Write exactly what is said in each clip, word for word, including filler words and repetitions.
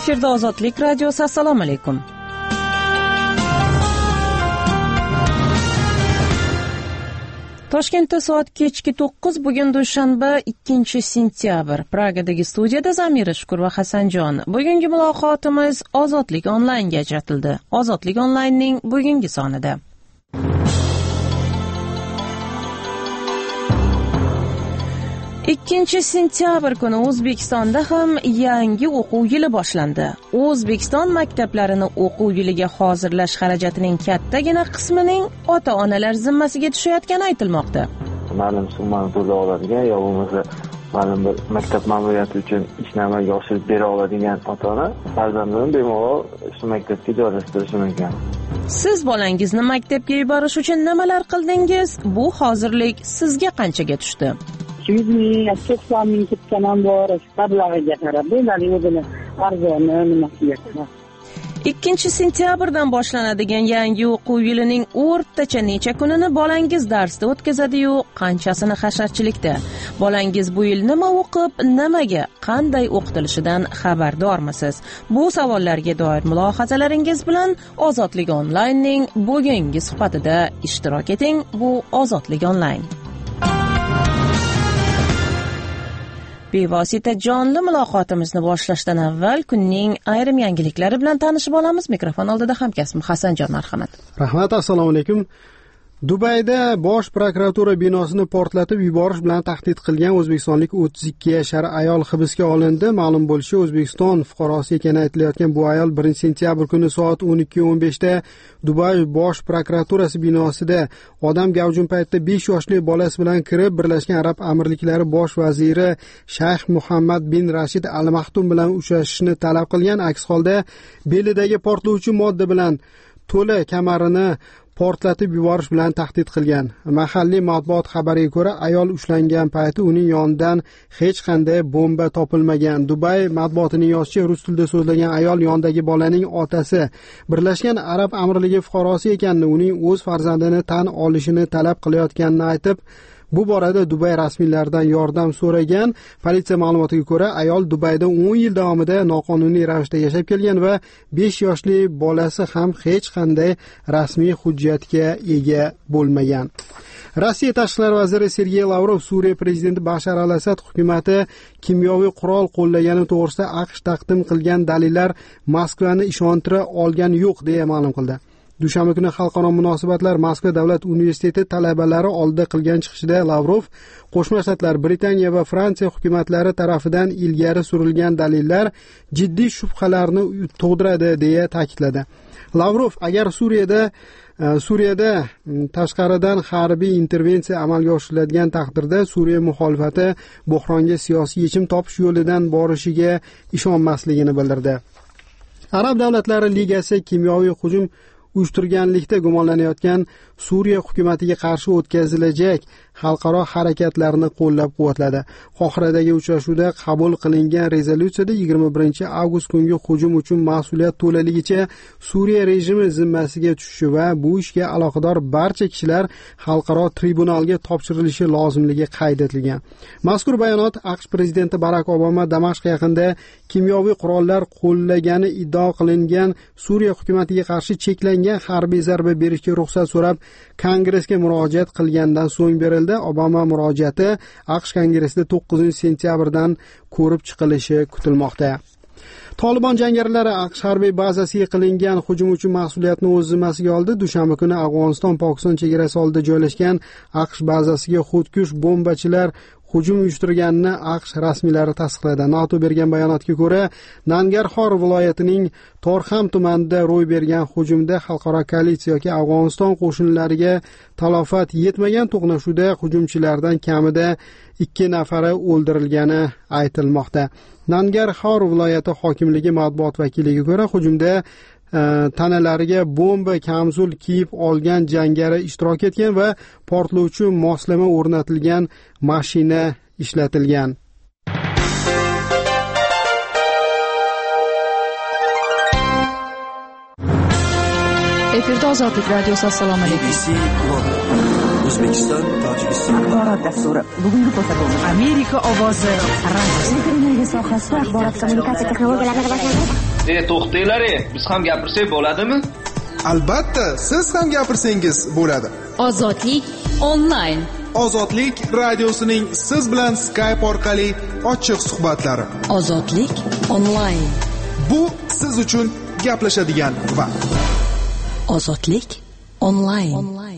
Efirda Ozodlik radiosi. Assalomu alaykum. Toshkentda soat kechki to'qqiz, bugun dushanba ikkinchi sentyabr. Pragadagi studiyada Zamira Shukur va Hasanjon. Bugungi muloqotimiz Ozodlik onlaynga ajratildi. Ozodlik onlaynning bugungi sonida ikkinchi sentyabr kuni O'zbekistonda ham yangi o'quv yili boshlandi. O'zbekiston maktablarini o'quv yiliga hozirlash xarajatining kattagina qismining ota-onalar zimmasiga tushayotgani aytilmoqda. Ma'lum summani to'lay oladigan yo bo'lmasa ma'lum bir maktab ma'muriyati uchun ishni amalga oshirib bera oladigan ota-ona farzandini bemalol shu maktabga joylashtirishi mumkin. Siz bolangizni maktabga yuborish uchun nimalar qildingiz? Bu hozirlik sizga qanchaga tushdi? yuz ming, to'qson ming ketgan ham bor, mablag'iga qarab, ularni o'zini arzoni nimasiga qarab. ikkinchi sentyabrdan boshlanadigan yangi o'quv yilining o'rtacha necha kunini bolangiz darsda o'tkazadi-yu, qanchasini hasharchilikda? Bolangiz bu yil nima o'qib, nimaga, qanday o'qitilishidan xabardormisiz? Bu savollarga doir mulohazalaringiz bilan Ozodlik onlaynning bugungi suhbatida ishtirok eting. Bu Ozodlik onlayn. Bevosita jonli muloqotimizni boshlashdan avval kunning ayrim yangiliklari bilan tanishib olamiz. Mikrofon oldida hamkasbim Hasanjon, marhamat. Rahmat, assalomu alaykum. Dubayda bosh prokuratura binosini portlatib yuborish bilan tahdid qilgan o'zbekistonlik o'ttiz ikki yashar ayol hibsga olindi. Ma'lum bo'lishicha, O'zbekiston fuqarosi ekani aytilayotgan bu ayol birinchi sentyabr kuni soat o'n ikki o'n beshda Dubay bosh prokuraturasi binosida odam gavjum paytda besh yoshli bolasi bilan kirib, Birlashgan Arab Amirliklari bosh vaziri Shayx Muhammad bin Rashid Al Maktum bilan uchrashishni talab qilgan. Aks holda belidagi portlovchi modda bilan to'la kamarini portlatib yuborish bilan tahdid qilgan. Mahalliy matbuot xabariga ko'ra, ayol ushlangan payti uning yonidan hech qanday bomba topilmagan. Dubay matbuotining yozishicha, rus tilida so'zlagan ayol yondagi bolaning otasi Birlashgan Arab Amirligi fuqarosi ekanini, uning o'z farzandini tan olishini talab qilayotganini aytib, bu borada Dubay rasmiylaridan yordam so'ragan. Politsiya ma'lumotiga ko'ra, ayol Dubayda o'n yil davomida noqonuniy ravishda yashab kelgan va besh yoshli bolasi ham hech qanday rasmiy hujjatga ega bo'lmagan. Rossiya tashqi ishlar vaziri Sergey Lavrov Suriya prezidenti Bashar al-Asad hukumati kimyoviy qurol qo'llagani to'g'risida AQSh taqdim qilgan dalillar Moskvani ishontira olgani yo'q deya ma'lum qildi. Dushanba kuni Xalqaro munosabatlar Moskva davlat universiteti talabalari oldida qilgan chiqishida Lavrov Qo'shma Shtatlar, Britaniya va Fransiya hukumatlari tarafidan ilgari surilgan dalillar jiddiy shubhalarni tug'diradi deya ta'kidladi. Lavrov agar Suriyada Suriyada tashqaridan harbiy intervensiya amalga oshiriladigan taqdirda Suriya muxolifati buhronga siyosiy yechim topish yo'lidan borishiga ishonmasligini bildirdi. Arab davlatlari ligasi kimyoviy hujum uyushtirganlikda gumonlanayotgan Suriya hukumatiga qarshi o'tkazilajak xalqaro harakatlarni qo'llab-quvvatladi. Qohiradagi uchrashuvda qabul qilingan rezolyutsiyada yigirma birinchi avgust kungi hujum uchun mas'uliyat to'laligicha Suriya rejimi zimmasiga tushishi va bu ishga aloqador barcha kishilar xalqaro tribunalga topshirilishi lozimligi qayd etilgan. Mazkur bayonot AQSh prezidenti Barak Obama Damashq yaqinida kimyoviy qurollar qo'llagani iddao qilingan Suriya hukumatiga qarshi cheklangan harbiy zarba berishga ruxsat so'rab Kongressga murojaat qilgandan so'ng berildi. Obama murojaati AQSh Kongressida to'qqizinchi sentyabrdan ko'rib chiqilishi kutilmoqda. Tolibon jangarilari AQSh harbiy bazasiga qilingan hujum uchun mas'uliyatni o'z zimmasiga oldi. Dushanba kuni Afg'oniston-Pokiston chegarasi oldida joylashgan AQSh bazasiga xudkush bombachilar hujum uyushtirganini AQSh rasmiylari tasdiqladi. NATO bergan bayonotga ko'ra, Nangarxor viloyatining Torxam tumanida ro'y bergan hujumda xalqaro koalitsiya yoki Afg'oniston qo'shinlariga talofat yetmagan. To'qnashuvda hujumchilardan kamida ikki nafari o'ldirilgani aytilmoqda. Nangarxor viloyati hokimligi matbuot vakiliga ko'ra, hujumda tanalariga bomba kamzul kiyib olgan jangari ishtirok etgan va portlovchi moslama o'rnatilgan mashina ishlatilgan. Efirda Ozodlik radiosi. Assalomu alaykum. O'zbekiston, Tojikiston axborot dasturi. Bugungi ko'rsatuvimiz Amerika ovozi radio. Televideniye sohasida axborot kommunikatsiya texnologiyalarini rivojlantirish. E, to'xtanglar, biz ham gapirsak bo'ladimi? Albatta, siz ham gapirsangiz bo'ladi. Ozodlik onlayn. Ozodlik radiosining siz bilan Skype orqali ochiq suhbatlari. Ozodlik onlayn. Bu siz uchun gaplashadigan vaqt. Ozodlik onlayn.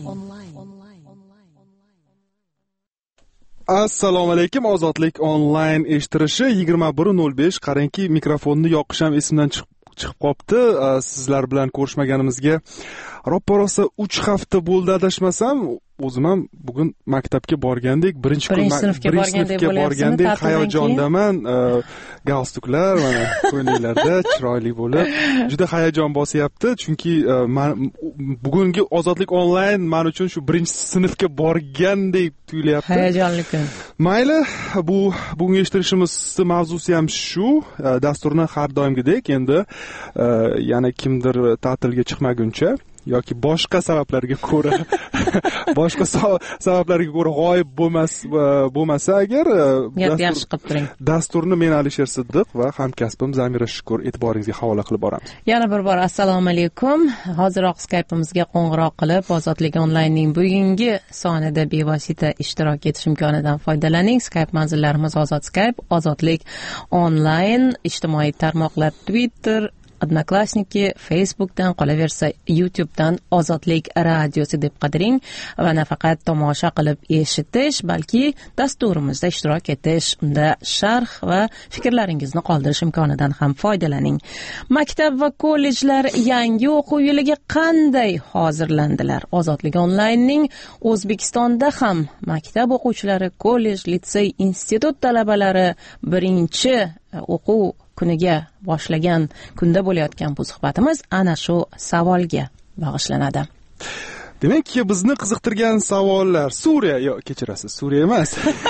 Assalomu alaykum. Ozodlik onlayn eshittirishi yigirma bir nol besh. Qarangki, mikrofonni yoqish ham esimdan chiqib chiqib qopti. Sizlar bilan ko'rishmaganimizga roppa-rosa uch hafta bo'ldi adashmasam. O'zim ham bugun maktabga borgandek, birinchi kun sinfga borgandek hayajondaman. Galstuklar mana ko'ylaklarda chiroyli bo'lib, juda hayajon bosyapti, chunki bugungi Ozodlik onlayn men uchun shu birinchi sinfga borgandek tuyulyapti. Hayajonli kun. Mayli, bu bugungi eshittirishimizning mavzusi ham shu. Dasturni har doimgidek endi yana kimdir ta'tilga chiqmaguncha yoki boshqa sabablarga ko'ra boshqa sabablarga ko'ra g'oyib bo'lmas bo'lmasa agar yaxshi qilib turing. Dasturni men Alisher Siddiq va hamkasbim Zamira Shukur e'tiboringizga havola qilib boramiz. Yana bir bor assalomu alaykum. Hoziroq Skype'imizga qo'ng'iroq qilib Ozodlik onlaynning bugungi sonida bevosita ishtirok etish imkonidan foydalaning. Skype manzillarimiz Ozod Skype, Ozodlik onlayn, ijtimoiy tarmoqlar Twitter, Odnoklassniki, Facebookdan, qolaversa YouTubedan Ozodlik radiosi deb qidiring va nafaqat tomosha qilib eshitish, balki dasturimizda ishtirok etish, unda sharh va fikrlaringizni qoldirish imkonidan ham foydalaning. Maktab va kollejlar yangi o'quv yiliga qanday hozirlandilar? Ozodlik onlaynning O'zbekistonda ham maktab o'quvchilari, kollej, litsey, institut talabalari birinchi o'quv kuniga boshlagan kunda bo'layotgan bu suhbatimiz ana shu savolga bag'ishlanadi. Demak, bizni qiziqtirgan savollar Suriya, yo kechirasiz, Suriya emas.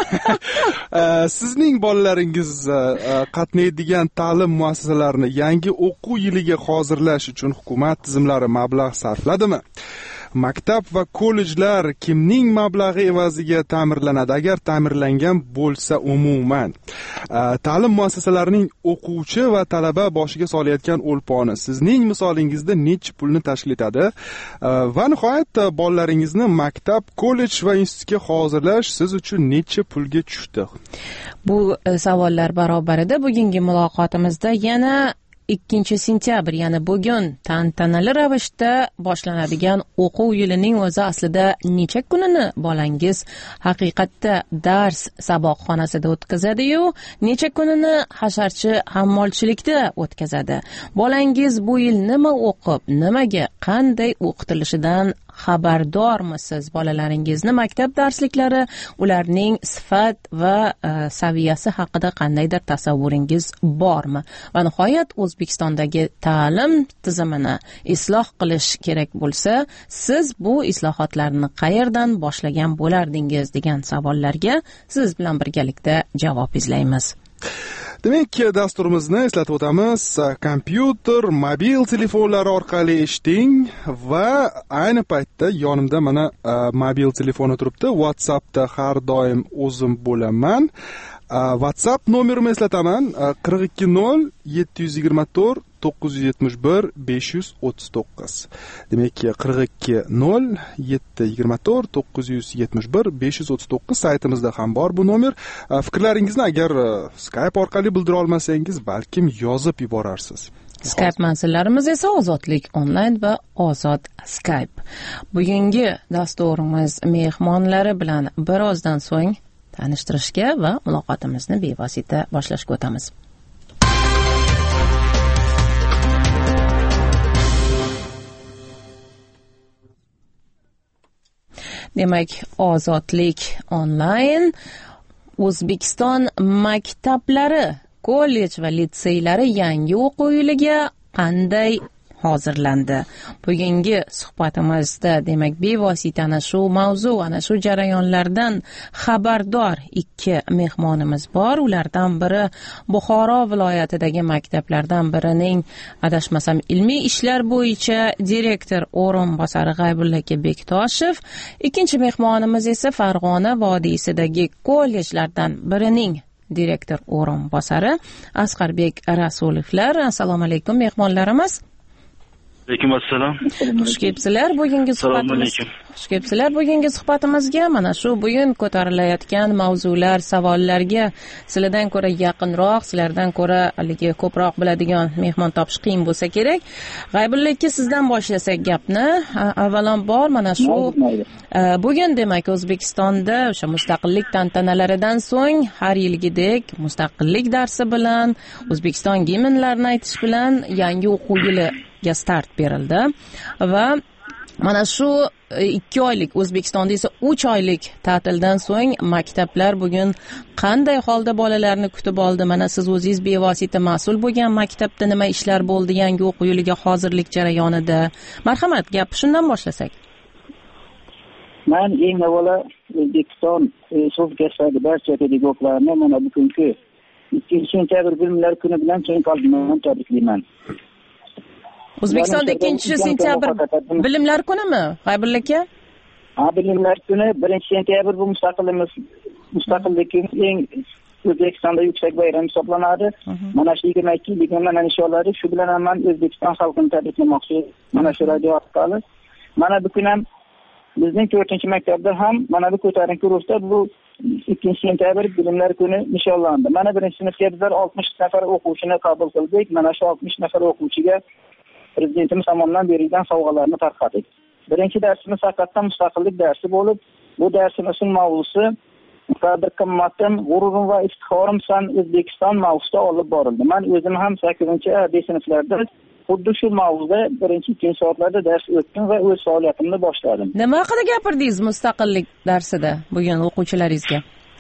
Sizning bolalaringiz qatnaydigan ta'lim muassasalarini yangi o'quv yiliga hozirlash uchun hukumat tizimlari mablag' sarfladimi? Maktab va kollejlar kimning mablag'i evaziga ta'mirlanadi agar ta'mirlangan bo'lsa umuman? Ta'lim muassasalarining o'quvchi va talaba boshiga solayotgan o'lponi sizning misolingizda necha pulni tashkil etadi? Va nihoyat bolalaringizni maktab, kollej va institutga hozirlash siz uchun necha pulga tushdi? Bu savollar barobarida bugungi muloqotimizda yana ikkinchi sentyabr, ya'ni bugun tantanali ravishda boshlanadigan o'quv yilining o'zi aslida necha kunini bolangiz haqiqatda dars saboqxonasida o'tkazadi-yu, necha kunini hasharchi hammolchilikda o'tkazadi? Bolangiz bu yil nima o'qib, nimaga, qanday o'qitilishidan xabardormisiz? Bolalaringizni maktab darsliklari, ularning sifat va uh, saviyasi haqida qandaydir tasavvuringiz bormi? Va nihoyat O'zbekistondagi ta'lim tizimini isloh qilish kerak bo'lsa, siz bu islohotlarni qayerdan boshlagan bo'lardingiz degan savollarga siz bilan birgalikda javob izlaymiz. Demak, dasturimizni eslatib o'tamiz. Kompyuter, mobil telefonlar orqali eshiting va ayni paytda yonimda mana mobil telefoni turibdi. WhatsAppda har doim o'zim bo'laman. WhatsApp nomerimni eslataman: qirq ikki nol yetti yuz yigirma to'rt to'qqiz yuz yetmish bir besh yuz o'ttiz to'qqiz. Demak, qirq ikki nol yetti yigirma to'rt to'qqiz yuz yetmish bir besh yuz o'ttiz to'qqiz. Saytimizda ham bor bu nomer. Fikrlaringizni agar Skype orqali bildira olmasangiz, balkim yozib yuborarsiz. Skype manzillarimiz esa Ozodlik onlayn va Ozod Skype. Bugungi dasturimiz mehmonlari bilan birozdan so'ng tanishtirishga va muloqotimizni bevosita boshlashga o'tamiz. Demak, Ozodlik onlayn O'zbekiston maktablari, kollej va litseylari yangi o'quv yiliga qanday hozirlandi. Bugungi suhbatimizda demak bevosita ana shu mavzu, ana shu jarayonlardan xabardor ikki mehmonimiz bor. Ulardan biri Buxoro viloyatidagi maktablardan birining adashmasam ilmiy ishlar bo'yicha direktor o'rinbosari G'aybulla aka Bektoshev, ikkinchi mehmonimiz esa Farg'ona vodiysidagi kollejlardan birining direktor o'rinbosari Asqarbek Rasulovlar. Assalomu alaykum mehmonlarimiz. Alaykum assalom. Xush kelibsizlar bugungi suhbatimiz. Xush kelibsizlar bugungi suhbatimizga. Mana shu bugun ko'tarilayotgan mavzular, savollarga sizlardan ko'ra yaqinroq, sizlardan ko'ra haligi ko'proq biladigan mehmon topish qiyin bo'lsa kerak. G'aybulla aka, sizdan boshlasak gapni. Avvalambor mana shu bugun demak O'zbekistonda o'sha mustaqillik tantanalaridan so'ng har yilgidek mustaqillik darsi bilan, O'zbekiston gimnlarini aytish bilan yangi o'quv yili ga start berildi va mana shu ikki oylik, O'zbekistonda esa uch oylik ta'tildan so'ng maktablar bugun qanday holda bolalarni kutib oldi? Mana siz o'zingiz bevosita mas'ul bo'lgan maktabda nima ishlar bo'ldi yangi o'quv yiliga hozirlik jarayonida? Marhamat, gap shundan boshlasak. Men eng avvalo O'zbekiston Respublikasidagi barcha pedagoglarni mana bugungi ikkinchi sentyabr bilimlar kuni bilan keng qalbimdan tabriklayman. O'zbekistonda ikkinchi sentyabr bilimlar kunimi, G'aybulla aka? Ha, bilimlar kuni birinchi sentyabr bu mustaqilligimiz, mustaqillikning eng O'zbekistonda yuksak bayram hisoblanadi. Mana shu yigirma ikki yillik mana nishonlari, shu bilan ham men O'zbekiston xalqini tabriklamoqchi. Mana shu radio orqali. Mana bu kun ham bizning to'rtinchi maktabda ham mana bu ko'tarinki ruhda bu ikkinchi sentyabr bilimlar kuni nishonlandi. Mana birinchi sinfga bizlar oltmish nafar o'quvchini qabul qildik. Mana shu oltmish nafar o'quvchiga Prezidentimiz tomonidan berilgan sovg'alarni tarqatdik. Birinchi darsimiz haqiqatan mustaqillik darsi bo'lib, bu darsimizning mavzusi qadr qimmatim, g'ururim va iftixorim san O'zbekiston mavzusida olib borildi. Men o'zim ham sakkizinchi A B sinflarda xuddi shu mavzuda birinchi, ikkinchi soatlarda dars o'tdim va o'z faoliyatimni boshladim. Nima haqida gapirdingiz mustaqillik darsida bugun o'quvchilaringizga?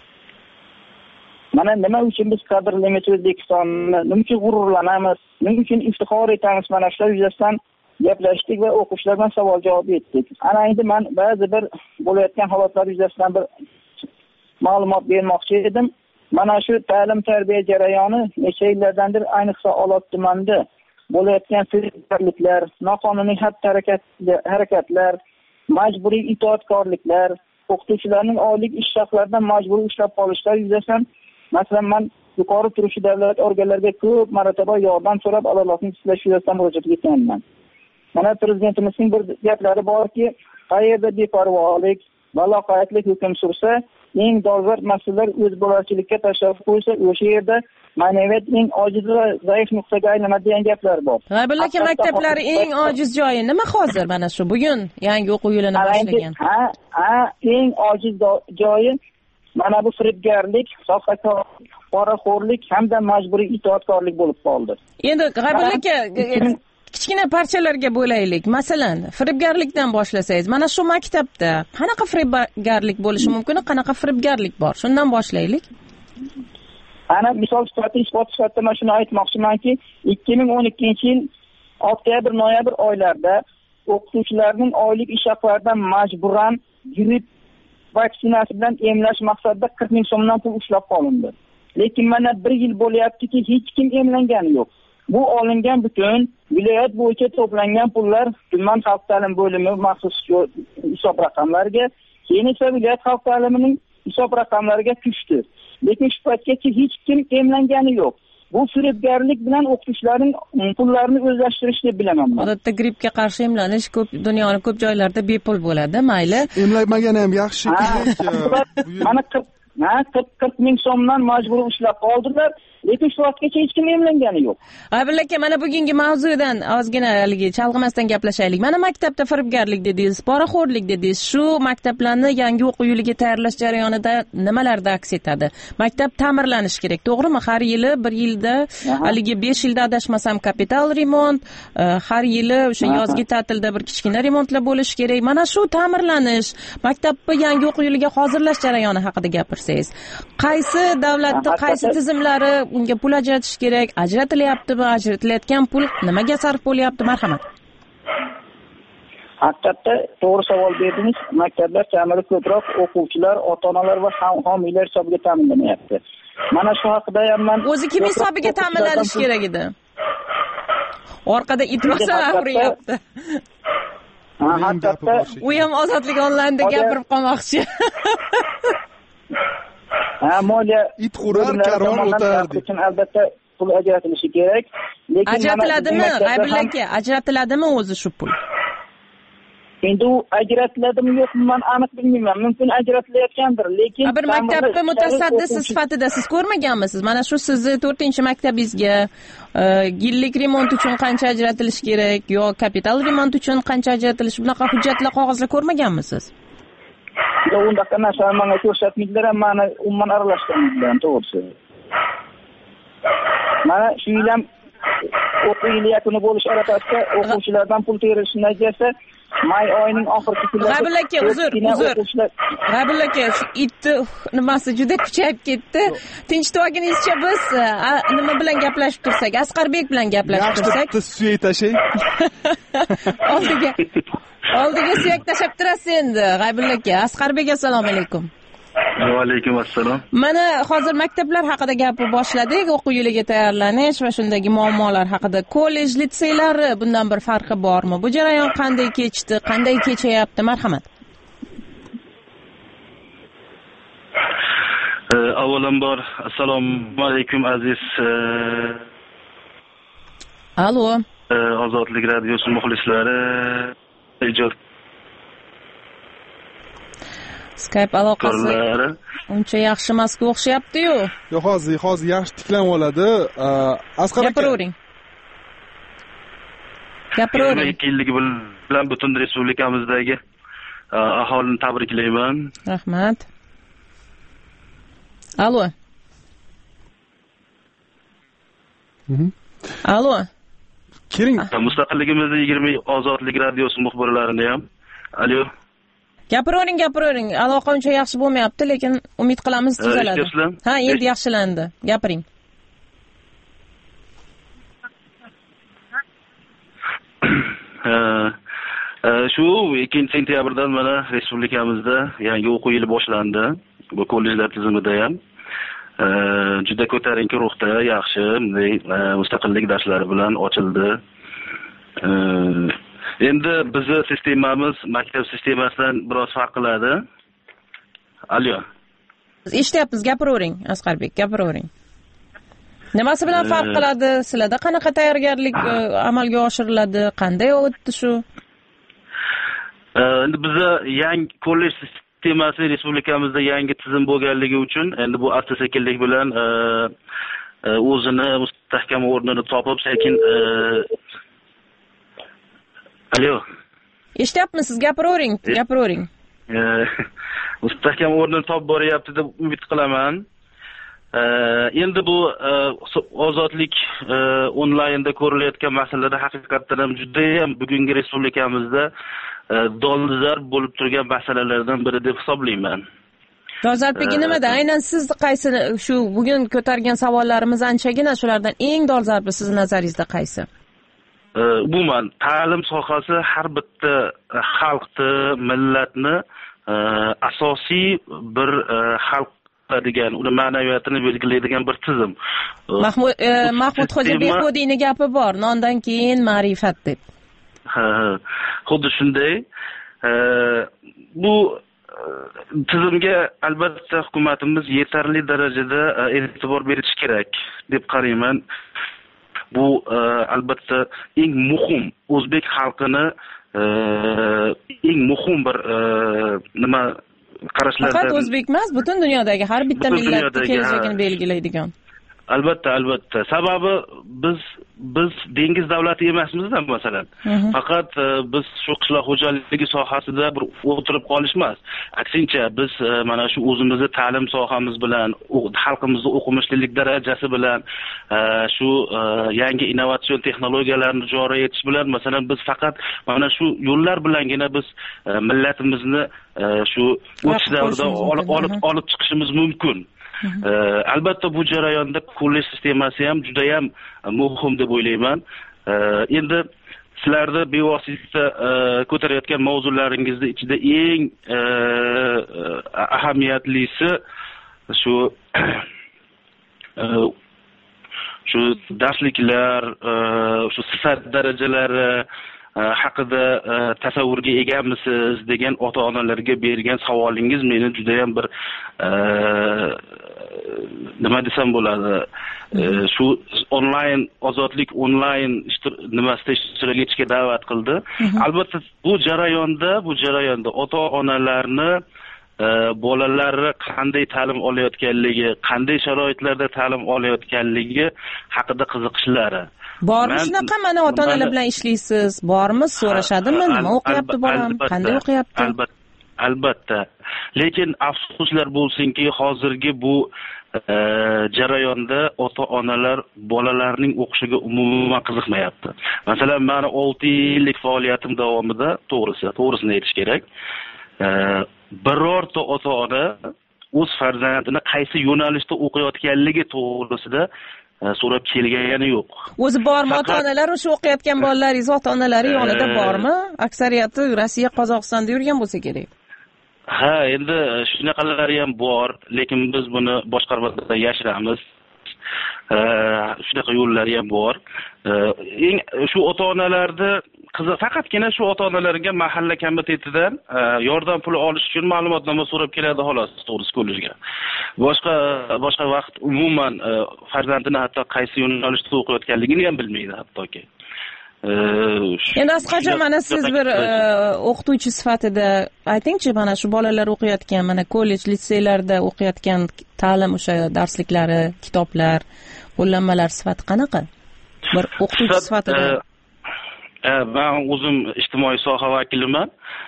Mana nima uchun biz qadrlaymiz O'zbekistonni, nima uchun g'ururlanamiz, nima uchun iftixor etamiz, mana shular yuzasidan gaplashdik va o'quvchilardan savol javob etdik. Ana endi men ba'zi bir bo'layotgan holatlar yuzasidan bir ma'lumot bermoqchi edim. Mana shu ta'lim tarbiya jarayoni necha yillardandir ayniqsa Olot tumanida bo'layotgan firibgarliklar, noqonuniy harakatlar, majburiy itoatkorliklar, o'qituvchilarning oylik ish haqlaridan majburiy ushlab qolishlar yuzasidan masalan, men yuqori turuvchi davlat organlariga ko'p marotaba yordam so'rab, adolatni tiklash yuzasidan murojaat etganman. Mana prezidentimizning bir gaplari borki, qayerda beparvolik va loqaydlik hukm sursa, eng dolzarb masalalar o'z bo'larchilikka tashlab qo'ysa, o'sha yerda ma'naviyat eng ojiz va zaif nuqtaga aylanadi degan gaplar bor. G'aybulla aka, maktablari eng ojiz joyi nima hozir mana shu bugun yangi o'quv yilini boshlagan? Ha, ha, eng ojiz joyi mana bu firibgarlik, soxtakorlik, poraxo'rlik hamda majburiy itoatkorlik bo'lib qoldi. Endi G'aybulla aka, kichkina parchalarga bo'laylik. Masalan, firibgarlikdan boshlasangiz, mana shu maktabda qanaqa firibgarlik bo'lishi mumkin, qanaqa firibgarlik bor? Shundan boshlaylik. Ana misol sifatida, isbot sifatida men shuni aytmoqchimanki, ikki ming o'n ikkinchi yil oktyabr, noyabr oylarida o'qituvchilarning oylik ish haqlaridan majburan gripp vaksinasi bilan emlash maqsadida qirq ming so'mdan pul ushlab qolindi. Lekin mana bir yil bo'lyaptiki, hech kim emlangani yo'q. Bu olingan butun viloyat bo'yicha to'plangan pullar tuman xalq ta'lim bo'limi maxsus hisob raqamlariga, keyin esa viloyat xalq ta'limining hisob raqamlariga tushdi. Lekin shu paytgacha hech kim emlangani yo'q. Bu firibgarlik bilan o'qituvchilarning pullarini o'zlashtirish deb bilaman. Odatda grippga qarshi emlanish ko'p dunyoning ko'p joylarida bepul bo'ladi, mayli. Emlanmagani ham yaxshi. Mana qirq ming so'mdan majburiy ushlab qoldilar. Lekin shu vaqtgacha hech kim emlangani yo'q. G'aybulla aka, mana bugungi mavzudan ozgina haligi chalg'imasdan gaplashaylik. Mana maktabda firibgarlik dedingiz, poraxo'rlik dedingiz. Shu maktablarni yangi o'quv yiliga tayyorlash jarayonida nimalarda aks etadi? Maktab ta'mirlanishi kerak, to'g'rimi? Har yili bir yilda, haligi besh yilda adashmasam kapital remont, har yili o'sha yozgi ta'tilda bir kichkina remontlar bo'lishi kerak. Mana shu ta'mirlanish, maktabni yangi o'quv yiliga hozirlash jarayoni haqida gapirsangiz. chiqsangiz, qaysi davlatda qaysi tizimlari unga pul ajratish kerak, ajratilyaptimi, ajratilayotgan pul nimaga sarf bo'lyapti? Marhamat. Haqiqatda to'g'ri savol berdingiz. Maktablar kamida ko'proq o'quvchilar, ota-onalar va homiylar hisobiga ta'minlanyapti. Mana shu haqida ham men o'zi kim hisobiga ta'minlanishi kerak edi? Orqada it masalan uryapti. Ha, haqiqatda u ham ozodlik onlaynda gapirib qolmoqchi. Ha, moliya it qurar qaror o'tardi. Lekin albatta pul ajratilishi kerak. Lekin ajratiladimi? G'aybulla aka, ajratiladimi o'zi shu pul? Endi u ajratiladimi yo'qmi men aniq bilmayman. Mumkin ajratilayotgandir, lekin bir maktabda mutasaddisi sifatida siz ko'rmaganmisiz? Mana shu sizni to'rtinchi maktabingizga yillik remont uchun qancha ajratilish kerak yo kapital remont uchun qancha ajratilish, bunaqa hujjatlar, qog'ozlar ko'rmaganmisiz? Yo'q, undaqa narsani menga ko'rsatmaydilar, ham meni umuman aralashtirmaydilar, to'g'risi. Mana shu yil ham o'quv yili yakuni bo'lish arafasida o'quvchilardan pul terilishi natijasida may oyining oxirgi kunlarida G'aybulla aka, uzr, uzr. G'aybulla aka, itni nimasi juda kuchayib ketdi. Tinchitib olganingizcha biz nima bilan gaplashib tursak, Asqarbek bilan gaplashib tursak. Yaxshi, suyak tashlang. Oldiga oldiga suyak tashab turasiz endi. G'aybulla aka, Asqarbek, assalomu alaykum. Va alaykum assalom. Mana hozir maktablar haqida gapni boshladik, o'quv yiliga tayyorlanish va shundagi muammolar haqida. Kollej, litseylari bundan bir farqi bormi? Bu jarayon qanday kechdi, qanday kechayapti? Marhamat. Avvalambor assalomu alaykum aziz Alo. Ozodlik radiosi muxlislari. Ijod Skype aloqasi uncha yaxshi emasga o'xshayapti-yu. Yo'q, hozir, hozir yaxshi tiklanib oladi. Asqar aka. Gapiravering. Gapiravering. ikki yillik bilan butun respublikamizdagi aholini tabriklayman. Rahmat. Alo. Mhm. Alo. Kiring. Mustaqilligimizda yigirma ozodlik radiosi muxbirlarini ham. Alo. Gapiravering, gapiravering. Aloqa uncha yaxshi bo'lmayapti, lekin umid qilamiz tuzaladi. Ha, endi yaxshilandi. Gapiring. Shu ikkinchi sentyabrdan mana respublikamizda yangi o'quv yili boshlandi. Bu kollejlar tizimida ham juda ko'tarinki ruhda, yaxshi, mustaqillik darslari bilan ochildi. Endi bizni sistemamiz maktab sistemasidan biroz farq qiladi. Alyo. Eshityapmiz, gapiravering, Asqarbek, gapiravering. Nimasi bilan farq qiladi? Sizlarda qanaqa tayyorgarlik amalga oshiriladi? Qanday o'tdi shu? Endi bizda yangi kollej sistemasi respublikamizda yangi tizim bo'lganligi uchun endi bu asta-sekinlik bilan o'zini mustahkam o'rnini topib, sekin Alo. Eshityapmisiz? Gapiravering, gapiravering. Mustahkam o'rnini topib boryapti deb umid qilaman. Endi bu ozodlik onlaynda ko'rilayotgan masalalar haqiqatan ham juda ham bugungi respublikamizda dolzarb bo'lib turgan masalalardan biri deb hisoblayman. Dolzarbligi nimada? Aynan siz qaysi shu bugun ko'targan savollarimiz anchagina, shulardan eng dolzarbi siz nazaringizda qaysi? Umuman ta'lim sohasi har bitta xalqni, millatni asosiy bir xalq degan, uni ma'naviyatini belgilaydigan bir tizim. Mahmud Mahmud Xo'ja Behbudining gapi bor, nondan keyin ma'rifat deb. Ha, xuddi shunday. Bu tizimga albatta hukumatimiz yetarli darajada e'tibor berish kerak deb qarayman. Bu albatta eng muhim o'zbek xalqini eng muhim bir nima qarashlardan. Faqat o'zbek emas, butun dunyodagi har bitta millatning kelajagini belgilaydigan. albatta albatta sababi biz biz dengiz davlati emasmizda masalan faqat biz shu qishloq xo'jaligi sohasida bir o'tirib qolish emas, aksincha biz mana shu o'zimizni ta'lim sohamiz bilan xalqimizni o'qimishlilik darajasi bilan shu yangi innovatsion texnologiyalarni joriy etish bilan masalan biz faqat mana shu yo'llar bilangina biz millatimizni shu o'tish davrida olib olib chiqishimiz mumkin. Albatta bu jarayonda kollej sistemasi ham juda ham muhim deb o'ylayman. Endi sizlarda bevosita ko'tarayotgan mavzularingizning ichida eng ahamiyatlisi shu shu darsliklar, shu sifat darajalari haqida tasavvurga egamisiz degan ota-onalarga bergan savolingiz meni juda ham bir nima desam bo'ladi, shu onlayn ozodlik onlayn nimasida ishtirok etishga da'vat qildi. Albatta bu jarayonda bu jarayonda ota-onalarni bolalari qanday ta'lim olayotganligi, qanday sharoitlarda ta'lim olayotganligi haqida qiziqishlari. Bormi shunaqa, mana ota-onalar bilan ishlaysiz, bormi, so'rashadimi, nima o'qiyapti bolam, qanday o'qiyapti? Albatta, albatta. Lekin afsuslar bo'lsinki, hozirgi bu jarayonda ota-onalar bolalarning o'qishiga umuman qiziqmayapti. Masalan, meni olti yillik faoliyatim davomida, to'g'risi, to'g'risini aytish kerak, birorta ota-ona o'z farzandini qaysi yo'nalishda o'qiyotganligi to'g'risida so'rab kelgani yo'q. O'zi bormi ota-onalar, o'sha o'qiyotgan bolalaringiz ota-onalari yonida bormi? Aksariyati Rossiya, Qozog'istonda yurgan bo'lsa kerak. Ha, endi shunaqalari ham bor, lekin biz buni boshqarmada yashiramiz. Shunaqa yo'llari ham bor. Eng shu ota-onalarda qiziq, faqatgina shu ota-onalarga mahalla komitetidan yordam puli olish uchun ma'lumotnoma so'rab keladi xolos, to'g'risi kollejga. Boshqa boshqa vaqt umuman farzandini hatto qaysi yo'nalishda o'qiyotganligini ham bilmaydi hattoki. Endi Asqarjon, mana siz bir o'qituvchi sifatida aytingchi, mana shu bolalar o'qiyotgan, mana kollej, litseylarda o'qiyotgan ta'lim o'sha darsliklari, kitoblar, qo'llanmalar sifati qanaqa? Bir o'qituvchi sifatida. Men o'zim ijtimoiy soha vakiliman.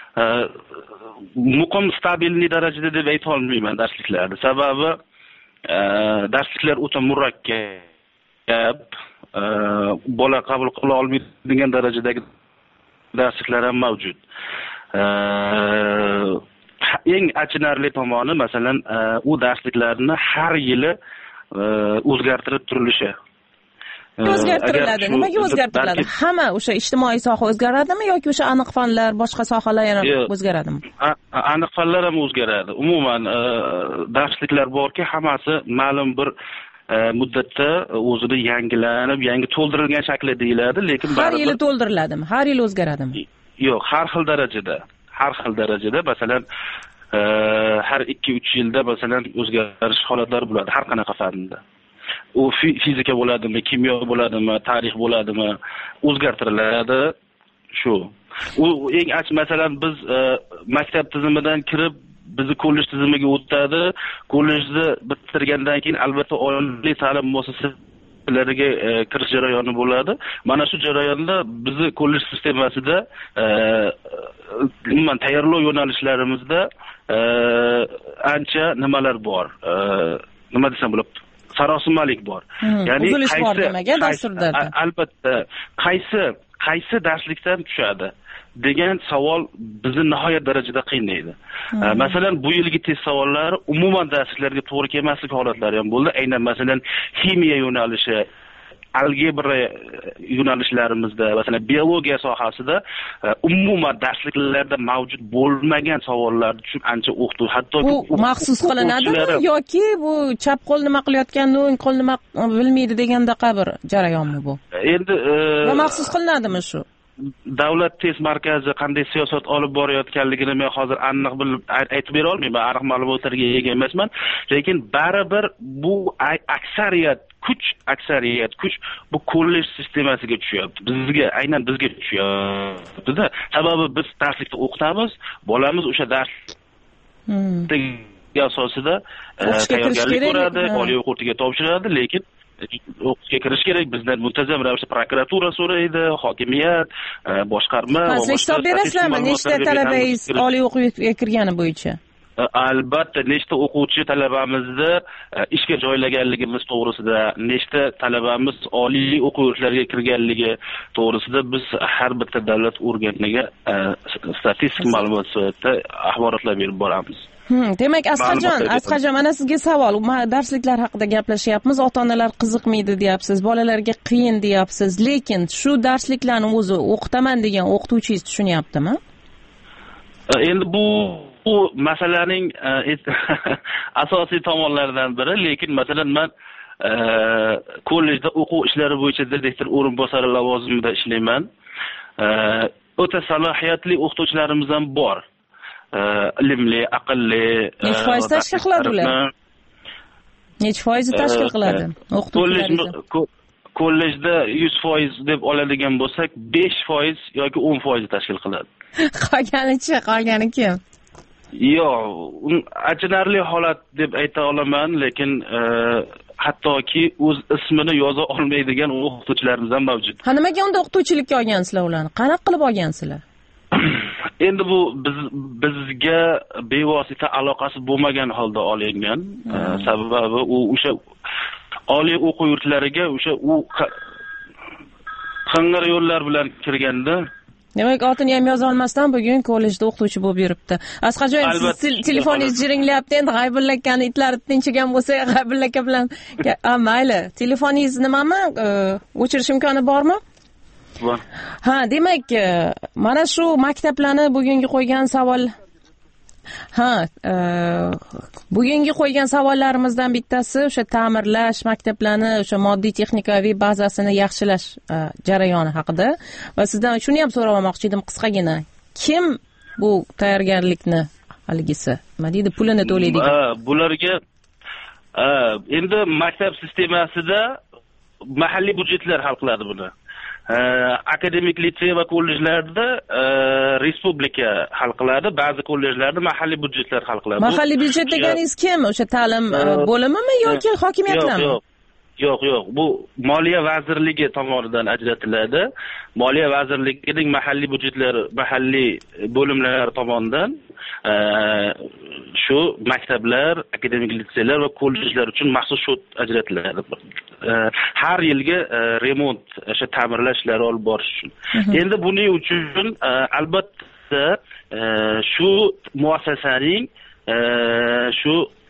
Muqim stabilniy darajada deb ayta olmayman darsliklarni. Sababi darsliklar o'ta murakkab, bola qabul qila olmaydigan darajadagi darsliklar ham mavjud. Eng achinarli tomoni masalan u darsliklarni har yili o'zgartirib turilishi. O'zgartiriladi. Nimaga o'zgartiriladi? Hamma o'sha ijtimoiy soha o'zgaradimi yoki o'sha aniq fanlar, boshqa sohalar ham o'zgaradimi? Aniq fanlar ham o'zgaradi. Umuman darsliklar borki, hammasi ma'lum bir muddatda o'zini yangilanib, yangi to'ldirilgan shakli deyiladi, lekin har yili to'ldiriladimi? Har yil o'zgaradimi? Yo'q, har xil darajada. Har xil darajada, masalan, har ikki uch yilda masalan o'zgarish holatlari bo'ladi har qanaqa fanda. U fizika bo'ladimi, kimyo bo'ladimi, tarix bo'ladimi, o'zgartiriladi shu. U eng ach masalan biz maktab tizimidan kirib bizni kollej tizimiga o'tadi. Kollejni bitirgandan keyin albatta oliy ta'lim muassasalariga kirish jarayoni bo'ladi. Mana shu jarayonda bizni kollej sistemasida umuman tayyorlov yo'nalishlarimizda ancha nimalar bor. Nima desam bo'ladi? Sarosimalik bor. Ya'ni qaysi dasturda albatta qaysi qaysi darslikdan tushadi degan savol bizni nihoyat darajada qiynaydi. Masalan, bu yilgi test savollari umuman darsliklarga to'g'ri kelmaslik holatlari ham bo'ldi. Aynan masalan ximiya yo'nalishi, algebra yo'nalishlarimizda, masalan biologiya sohasida umuman darsliklarda mavjud bo'lmagan savollar uchun ancha o'qituv, hatto bu maxsus qilinadimi yoki bu chap qo'l nima qilayotganini o'ng qo'l nima bilmaydi degandaqa bir jarayonmi bu? Endi va maxsus qilinadimi shu? Davlat test markazi qanday siyosat olib borayotganligini men hozir aniq bilib aytib bera olmayman, aniq ma'lumotlarga ega emasman, lekin baribir bu aksariyat kuch aksariyat kuch bu kollej sistemasiga tushyapti. Bizga, aynan bizga tushyapti-da. Sababi biz darslikda o'qitamiz, bolamiz o'sha dars asosida tayyorgarlik ko'radi, oliy o'quv yurtiga topshiradi, lekin o'qishga kirish kerak. Bizdan muntazam ravishda prokuratura so'raydi, hokimiyat, boshqarma va boshqa. Hisob berasizlarmi nechta talabangiz oliy o'qishga kirgani bo'yicha? Albatta, nechta o'quvchi talabamizni ishga joylaganligimiz to'g'risida, nechta talabamiz oliy o'quv yurtlariga kirganligi to'g'risida biz har bitta davlat organiga statistik ma'lumot sifatida axborotlar berib boramiz. Hmm, demak, Asqarjon, Asqarjon, mana sizga savol. Darsliklar haqida gaplashyapmiz. Ota-onalar qiziqmaydi deyapsiz, bolalarga qiyin deyapsiz. Lekin shu darsliklarni o'zi o'qitaman degan o'qituvchingiz tushunyaptimi? Endi bu bu masalaning asosiy tomonlaridan biri, lekin masalan men kollejda o'quv ishlari bo'yicha direktor o'rinbosari lavozimida ishlayman. O'ta salohiyatli o'qituvchilarimiz ham bor. Ilmli, aqlli. Necha foiz tashkil qiladi ular? Necha foiz tashkil qiladi o'qituvchilaringiz? Kollejda yuz foiz deb oladigan bo'lsak, besh foiz yoki o'n foiz tashkil qiladi. Qolganichi, qolgani kim? Yo'q, achinarli holat deb ayta olaman, lekin hattoki o'z ismini yoza olmaydigan o'qituvchilarimiz ham mavjud. Ha, nimaga unda o'qituvchilikka olgansizlar ularni? Qanaqa qilib olgansizlar? Endi bu biz bizga bevosita aloqasi bo'lmagan holda olingan. Sababi u o'sha oliy o'quv yurtlariga o'sha u qing'ir yo'llar bilan kirganda. Demak, otini ham yoza olmasdan bugun kollejda o'qituvchi bo'lib yuribdi. Asqarjon, siz telefoningiz jiringlayapti. Endi G'aybullakani itlari tinchigan bo'lsa, G'aybullaka bilan mayli. Telefoningiz nimami? O'chirish imkoni bormi? Bor. Ha, demak, mana shu maktablarni bugungi qo'ygan savol Ha, bugungi qo'ygan savollarimizdan bittasi o'sha ta'mirlash, maktablarni o'sha moddiy texnikaviy bazasini yaxshilash jarayoni haqida va sizdan shuni ham so'rab olmoqchi edim qisqagina. Kim bu tayyorgarlikni haligisi? Nima deydi, pulini to'laydigan? Bularga endi maktab sistemasida mahalliy budjetlar hal qiladi buni. Akademik litsey va kollejlarda respublika hal qiladi, ba'zi kollejlarda mahalliy budjetlar hal qiladi. Mahalliy budjet deganingiz kim? O'sha ta'lim bo'limimi yoki hokimiyatlarmi? Yo'q, yo'q, yo'q. Bu Moliya vazirligi tomonidan ajratiladi. Moliya vazirligining mahalliy budjetlari, mahalliy bo'limlar tomonidan shu maktablar, akademik litseylar va kollejlar uchun maxsus shot ajratiladi. Har yilgi remont, o'sha ta'mirlash ishlari olib borish uchun. Endi buning uchun albatta shu muassasaning shu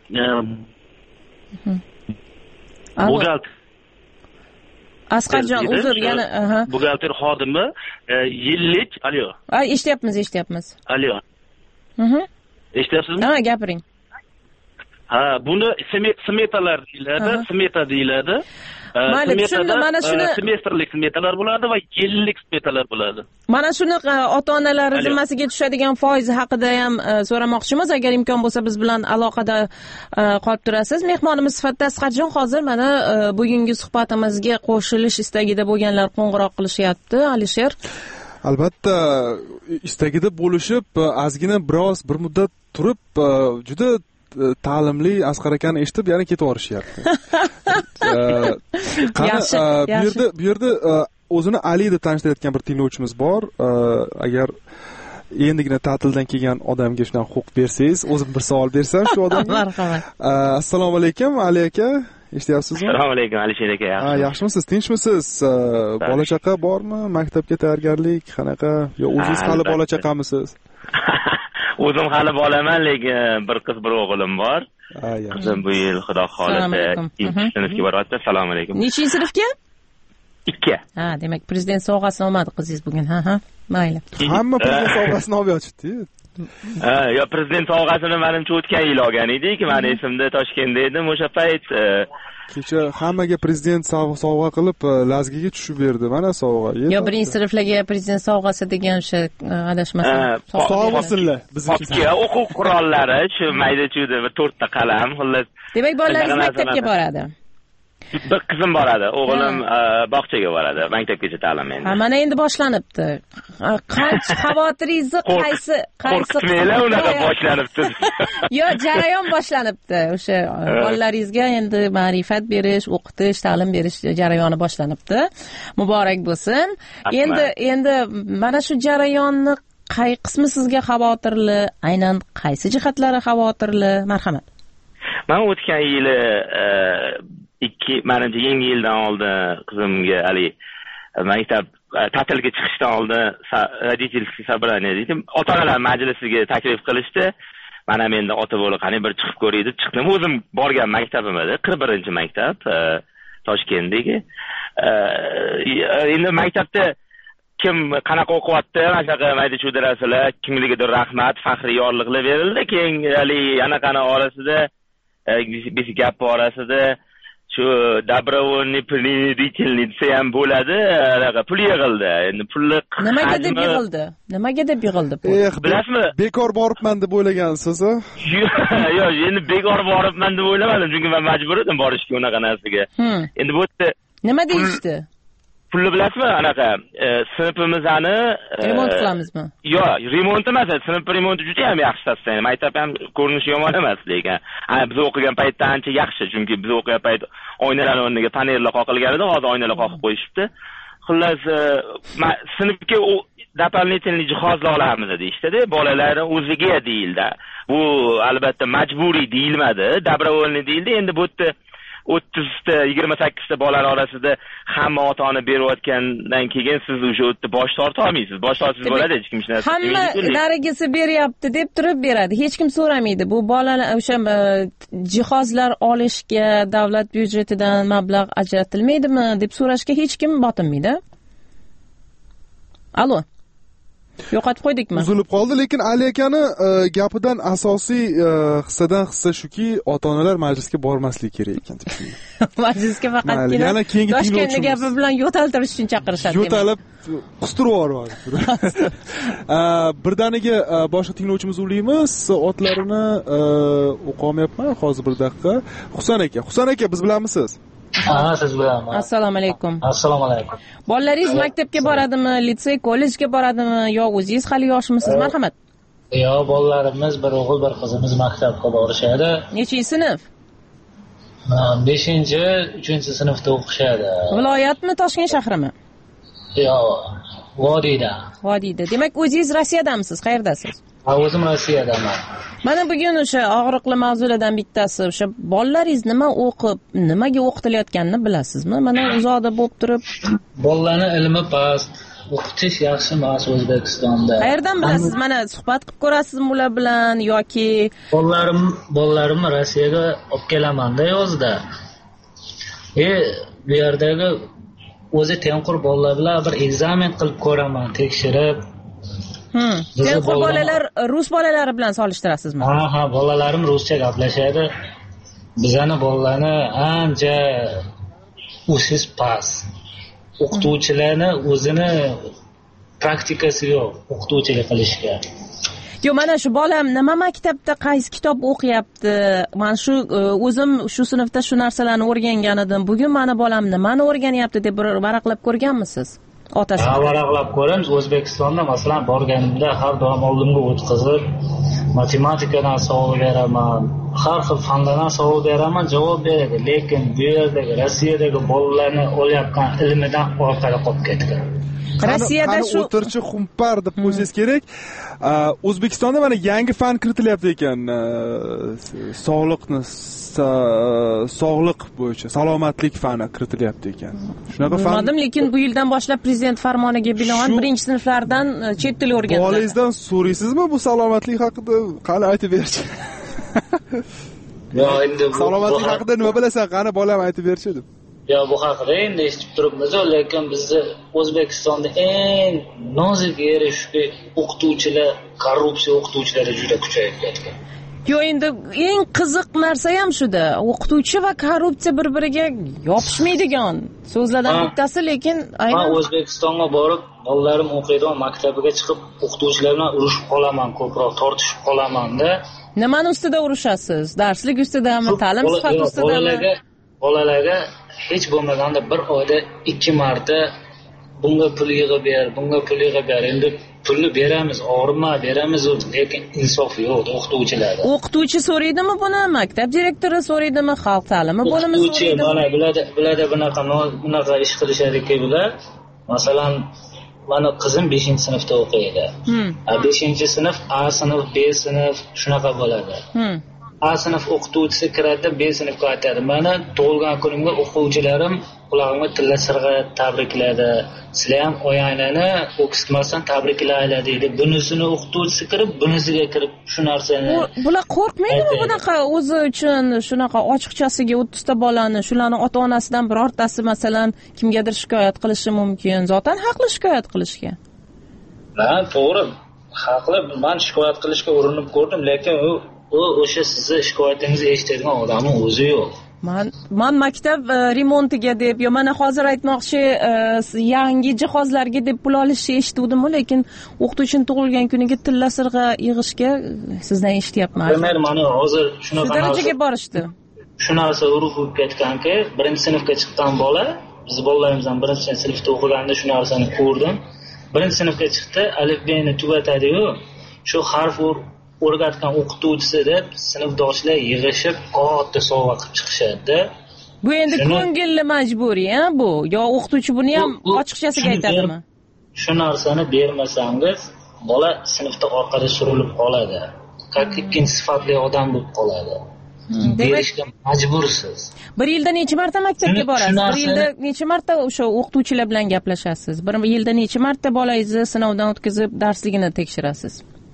buxgalter Asqarjon, uzr, yana buxgalter xodimi yillik, alyo. Ay, eshityapmiz, eshityapmiz. Alyo. Mhm. Eshityapsizmi? Ha, gapiring. Ha, buni smetalar deyiladi, smeta deyiladi. Mayli, tushundim. Mana shuni semestrlik smetalar bo'ladi va yillik smetalar bo'ladi. Mana shuni ota-onalar zimmasiga tushadigan foiz haqida ham so'ramoqchimiz. Agar imkon bo'lsa biz bilan aloqada qolib turasiz. Mehmonimiz sifatida Asqarjon hozir mana bugungi suhbatimizga qo'shilish istagida bo'lganlar qo'ng'iroq qilishyapti. Alisher, albatta istagida bo'lishib, ozgina biroz bir muddat turib, juda ta'limli Asqar akani eshitib yana ketib yuborishyapti. Qani bu yerda bu yerda o'zini Ali deb tanishtirayotgan bir tinglovchimiz bor. Agar endigina ta'tildan kelgan odamga shundan huquq bersangiz, o'zim bir savol bersam shu odamga. Marhamat. Assalomu alaykum, Ali aka. Eshityapsizmi? Assalomu alaykum, Alisher aka. Ha, yaxshimisiz? Tinchmisiz? Bola chaqa bormi? Maktabga tayyorgarlik qanaqa? Yo, o'zingiz hali bola chaqamisiz? O'zim hali bolaman, lekin bir qiz, bir o'g'lim bor. Ha, yaxshi. Qizim bu yil xudo xolisa ikkinchi sinfga boryapti. Assalomu alaykum. Nechinchi sinfga? ikki. Ha, demak, prezident sovg'asini olmadi qizingiz bugun. Ha, ha. Mayli. Hamma prezident sovg'asini olib yotibdi. Ha, yo, prezident sovg'asini menimcha o'tgan yil olgan edik. Meni esimda Toshkentda edim o'sha payt. Kecha hammaga prezident sovg'a qilib lazgiga tushib berdi. Mana sovg'a. Yo, birinchi sinflarga prezident sovg'asi degan o'sha adashmasam. Sog' bo'lsinlar. Bizga o'quv qurollari, shu mayda-chuyda bir to'rtta qalam, xullas. Demak, bolalaringiz maktabga boradi. Bir qizim boradi, o'g'lim bog'chaga boradi, maktabgacha ta'lim endi. Ha, mana endi boshlanibdi. Qancha xavotiringizni qaysi qaysi qo'rqitmanglar, unaqa boshlanibdi. Yo, jarayon boshlanibdi. O'sha bolalaringizga endi ma'rifat berish, o'qitish, ta'lim berish jarayoni boshlanibdi. Muborak bo'lsin. Endi endi mana shu jarayonni qay qismi sizga xavotirli, aynan qaysi jihatlari xavotirli? Marhamat. Men o'tgan yili ikki manimcha yangi yildan oldin qizimga hali maktab ta'tilga chiqishdan oldin родительский собрание deydi, ota-onalar majlisiga taklif qilishdi. Mana men endi ota bo'lib qani bir chiqib ko'ray deb chiqdim. O'zim borgan maktabim edi, qirq birinchi maktab Toshkentdagi. Endi maktabda kim qanaqa o'qiyapti, mana shunaqa mayda cho'dirasalar, kimligidir rahmat, faxriy yorliqlar berildi. Keyin hali anaqani orasida biz gap orasida shu добровольный принудительный desa ham bo'ladi, anaqa pul yig'ildi. Endi pulni nimaga deb yig'ildi? Nimaga deb yig'ildi pul? Bilasizmi? Bekor boribman deb o'ylagansiz, a? Yo'q, endi bekor boribman deb o'ylamadim, chunki men majbur edim borishga unaqa narsaga. Endi bu yerda nima deyishdi? Pulni bilasizmi, anaqa sinfimizni remont qilamizmi? Yo'q, remont emas, sinf remonti juda ham yaxshi sostoyni. Maktab ham ko'rinishi yomon emas, lekin ana biz o'qigan paytda ancha yaxshi, chunki biz o'qigan payt oynalar o'rniga panellar qoqilgan edi, hozir oynalar qoqib qo'yishibdi. Xullas, sinfga дополнительный jihozlar olamiz deyishdi-da, bolalar o'ziga deyildi. Bu albatta majburiy deyilmadi, добровольный deyildi. Endi bu yerda o'ttizta yigirma sakkizta bolalar orasida hamma ota-ona berayotgandan keyin siz o'sha o'tda bosh torta olmaysiz. Bosh tortsangiz bo'ladi, hech kim hech narsa. Hamma daragisi beryapti deb turib beradi. Hech kim so'ramaydi. Bu bolalar o'sha jihozlar olishga davlat byudjetidan mablag' ajratilmaydimi deb so'rashga hech kim botinmaydi. Allo. Yo'qotib qo'ydikmi? Uzilib qoldi, lekin Ali akani gapidan asosiy hissadan hissa shuki, ota-onalar majlisga bormaslik kerak ekan deb. Majlisga faqatgina Toshkentning gapi bilan yo'taltirish uchun chaqirishadi. Yo'talib qustirib yuboradi. Birdaniga boshqa tinglovchimiz ulaymiz. Otlarini o'qiy olmayapman hozir bir daqiqa. Husan aka, Husan aka biz bilanmisiz? Ha, siz bilanman. Assalomu alaykum. Assalomu alaykum. Bolalaringiz maktabga boradimi, litsey, kollejga boradimi, yo o'zingiz hali yoshmisiz? Marhamat. Yo'q, bolalarimiz bir o'g'il, bir qizimiz maktabga borishadi. Nechinchi sinf? beshinchi, uchinchi sinfda o'qishadi. Viloyatmi, Toshkent shahrimi? Yo'q, Vodiyda. Vodiyda. Demak, o'zingiz Rossiyadamisiz? Qayerdasiz? Ha, o'zim Rossiyadaman. Mana bugun o'sha og'riqli mavzulardan bittasi, o'sha bolalaringiz nima o'qib, nimaga o'qitilayotganini bilasizmi? Mana uzoqda bo'lib turib, bolalarning ilmi past, o'qitish yaxshi emas O'zbekistonda. Qayerdan bilasiz? Mana suhbat qilib ko'rasizmi ular bilan yoki bolalarim, bolalarimni Rossiyaga olib kelaman-da yozda. E, bu yerdagi o'zi tengqur bolalar bilan bir ekzamen qilib ko'raman, tekshirib. Hmm. Tengqur bolalar rus bolalari bilan solishtirasizmi? Ha, ha, bolalarim ruscha gaplashadi. Bizani bolalarni ancha usiz pas. O'qituvchilarni o'zini praktikasi yo'q o'qituvchilik qilishga. Yo, mana shu bolam nima maktabda qaysi kitob o'qiyapti? Men shu o'zim shu sinfda shu narsalarni o'rgangan edim. Bugun mana bolam nimani o'rganyapti deb bir varaqlab ko'rganmisiz? Otasi. Ha, varaqlab ko'ramiz. O'zbekistonda masalan borganimda har doim oldimga o'tkazib, matematikadan savol beraman, har xil fanlardan savol beraman, javob beradi. Lekin bu yerdagi Rossiyadagi bolalarni olayotgan ilmidan orqada qolib ketgan. Rossiyada shu o'tirchi xumpar deb qo'ysangiz kerak. O'zbekistonda mana yangi fan kiritilyapti ekan. Sog'liqni sog'liq bo'yicha salomatlik fani kiritilyapti ekan. Shunaqa fan. Bilmadim, lekin bu yildan boshlab prezident farmoniga binoan birinchi sinflardan chet tili o'rgatiladi. Bolangizdan so'raysizmi bu salomatlik haqida? Qani aytib berchi. Yo, endi salomatlik haqida nima bilasan? Qani bolam aytib berchi deb. Ya bu haqida endi eshitib turibmiz, lekin bizni O'zbekistonda eng nozik yeri shuki, o'qituvchilar, korrupsiya o'qituvchilari juda kuchayib ketgan. Yo, endi eng qiziq narsa ham shuda. O'qituvchi va korrupsiya bir-biriga yopishmaydigan so'zlardan bittasi, lekin aynan O'zbekistonga borib, bolalarim o'qiydigan maktabiga chiqib, o'qituvchilar bilan urushib qolaman, ko'proq tortishib qolaman-da. Nimani ustida urushasiz? Darslik ustidami, ta'lim sifati ustidami? Bolalarga bolalarga hech bo'lmaganda bir oyda ikki marta bunga pul yig'ib ber, bunga pul yig'ib ber. Endi pulni beramiz, og'rima beramiz, lekin insof yo'q o'qituvchilarda. O'qituvchi so'raydimi buni? Maktab direktori so'raydimi? Xalq ta'limi bo'limi so'raydimi? Mana biladi, biladi bunaqa bunaqa ish qilishadiki bular. Masalan, mana qizim beshinchi sinfda o'qiydi. beshinchi sinf, A sinf, B sinf shunaqa bo'ladi. A sinf o'qituvchisi kiradi, B sinfga aytadi. Mana tug'ilgan kunimga o'quvchilarim qulog'imga tilla sirg'a tabrikladi. Sizlar ham oyanglarni o'qitmasdan tabriklaylar deydi. Bunisini o'qituvchisi kirib, bunisiga kirib shu narsani. Bular qo'rqmaydimi bunaqa o'zi uchun shunaqa ochiqchasiga o'ttiz ta bolani, shularning ota-onasidan birortasi masalan kimgadir shikoyat qilishi mumkin. Zotan haqli shikoyat qilishga. Ha, to'g'ri. Haqli. Men shikoyat qilishga urinib ko'rdim, lekin u u o'sha sizni shikoyatingizni eshitadigan odamning o'zi yo'q. Man man maktab remontiga deb, yo mana hozir aytmoqchi yangi jihozlarga deb pul olishni eshitdim, lekin o'qituvchining tug'ilgan kuniga tilla sirg'a yig'ishga sizdan eshityapman. Primer mana hozir shunaqa darajaga borishdi. Shu narsa urug' bo'lib ketganki, birinchi sinfga chiqqan bola, biz bolalarimiz ham birinchi sinfda o'qiganda shu narsani ko'rdim. Birinchi sinfga chiqdi, alif bni tugatadi-yu, shu harf o'rgatgan o'qituvchisi deb sinfdoshlar yig'ishib katta sovg'a qilib chiqishadi. Bu endi ko'ngilli majburiy, ha bu? Yo o'qituvchi buni ham ochiqchasiga aytadimi? Shu narsani bermasangiz, bola sinfda orqada surilib qoladi. Ikkinchi sifatli odam bo'lib qoladi. Berishga majbursiz. Bir yilda necha marta maktabga borasiz? Bir yilda necha marta o'sha o'qituvchilar bilan gaplashasiz? Bir yilda necha marta bolangizni sinovdan o'tkazib darsligini tekshirasiz?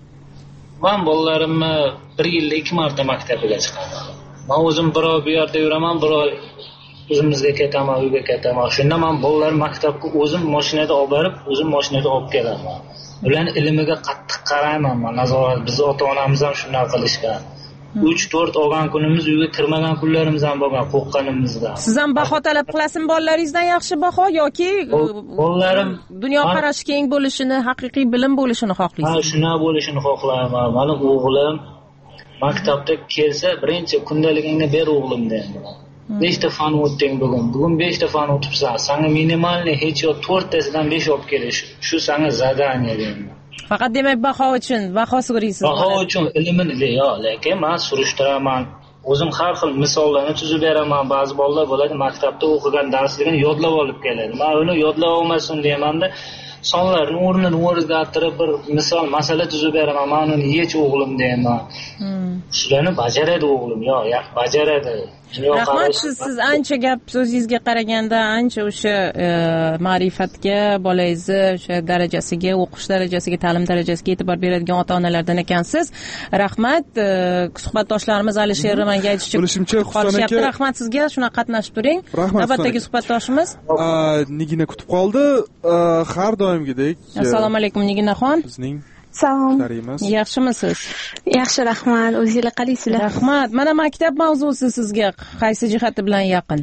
Men bolalarimni bir yilda ikki marta maktabiga chiqaman. Men o'zim bir oy bu yerda yuraman, bir oy o'zimizga ketaman, uyga ketaman. Shunda men bolalar maktabga o'zim mashinada olib borib, o'zim mashinada olib kelaman. Ularning ilmiga qattiq qarayman men. Nazorat biz ota-onamiz ham shunday qilishgan. uch to'rt olgan kunimiz uyga kirmagan kunlarimiz ham bo'lgan, qo'rqqanimizdan. Siz ham baho talab qilasizmi bolalaringizdan yaxshi baho yoki bolalarim dunyo qarashi keng bo'lishini, haqiqiy bilim bo'lishini xohlaysizmi? Ha, shunday bo'lishini xohlayman. Meni o'g'lim maktabga kelsa, birinchi kundaligingni ber o'g'lim deyman. Beshta fan o'tding bugun. Bugun beshta fan o'tibsan. Senga minimalni hech yo to'rttasidan besh olib kelish. Shu senga zadaniya deyman. Faqat demak baho uchun, baho so'raysiz. Baho uchun ilmini yo'q, lekin men surishtiraman. O'zim har xil misollarni tuzib beraman. Ba'zi bolalar bo'ladi, maktabda o'qigan darsligini yodlab olib keladi. Men uni yodlab olmasin deyman-da, sonlarni o'rnini o'zgartirib bir misol masala tuzib beraman. Men uni yech o'g'lim deyman. Shularni bajaradi o'g'lim, yo'q, yo'q, bajaradi. Rahmat, siz, siz ancha gap so'zingizga qaraganda ancha o'sha ma'rifatga, bolangizni o'sha darajasiga, o'qish darajasiga, ta'lim darajasiga e'tibor beradigan ota-onalardan ekansiz. Rahmat, suhbatdoshlarimiz Alisher Romanga aytishicha, bilishimcha Husan aka, rahmat sizga, shuna qatnashib turing. Navbatdagi suhbatdoshimiz Nigina kutib qoldi. Har doimgidek. Assalomu alaykum Niginaxon. Bizning Salom. Yaxshimisiz? Yaxshi, rahmat. O'zingizlar qalaysizlar? Rahmat. Mana maktab mavzusi sizga qaysi jihati bilan yaqin?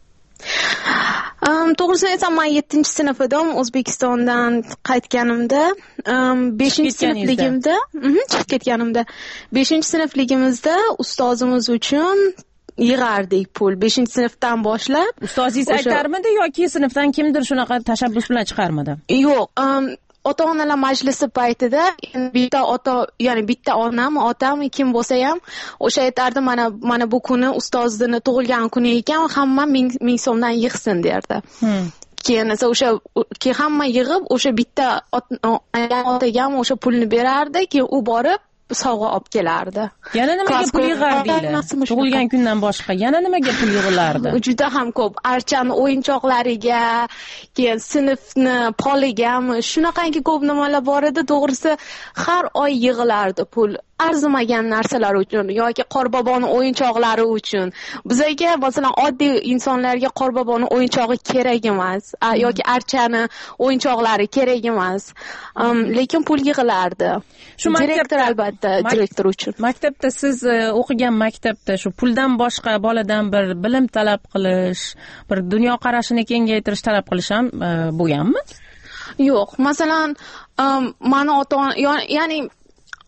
Um, to'g'risini aytsam, men yettinchi sinf edim. O'zbekistondan qaytganimda, um, beshinchi sinfligimda, chiqib ketganimda, beshinchi sinfligimizda ustozimiz uchun yig'ardik pul. beshinchi sinfdan boshlab. Ustozingiz aytarmidi yoki sinfdan kimdir shunaqa tashabbus bilan chiqarmidi? Yo'q, um, ota-onalar majlisi paytida bitta ota, ya'ni bitta onam, otam kim bo'lsa ham o'sha aytardi, mana mana bu kuni ustozni tug'ilgan kuni ekan, hamma ming so'mdan yig'sin derdi. Keyin esa o'sha keyin hamma yig'ib, o'sha bitta otaga ham o'sha pulni berardi, keyin u borib sovg'a olib kelardi. Yana nimaga pul yig'ardinglar? Tug'ilgan kundan boshqa yana nimaga pul yig'ilardi? Juda ham ko'p. Archani o'yinchoqlariga, keyin sinfni poligami, shunaqangi ko'p nimalar bor edi. To'g'risi, har oy yig'ilardi pul. Arzimagan narsalar uchun yoki Qorboboning o'yinchoqlari uchun. Bizga masalan oddiy insonlarga Qorboboning o'yinchog'i kerak emas yoki archani o'yinchoqlari kerak emas. Um, lekin pul yig'ilardi. Shu direktor albatta, direktor uchun. Maktabda siz o'qigan maktabda shu puldan boshqa boladan bir bilim talab qilish, bir dunyo qarashini kengaytirish talab qilish ham bo'lganmi? Yo'q. Masalan, um, mani ota, ya'ni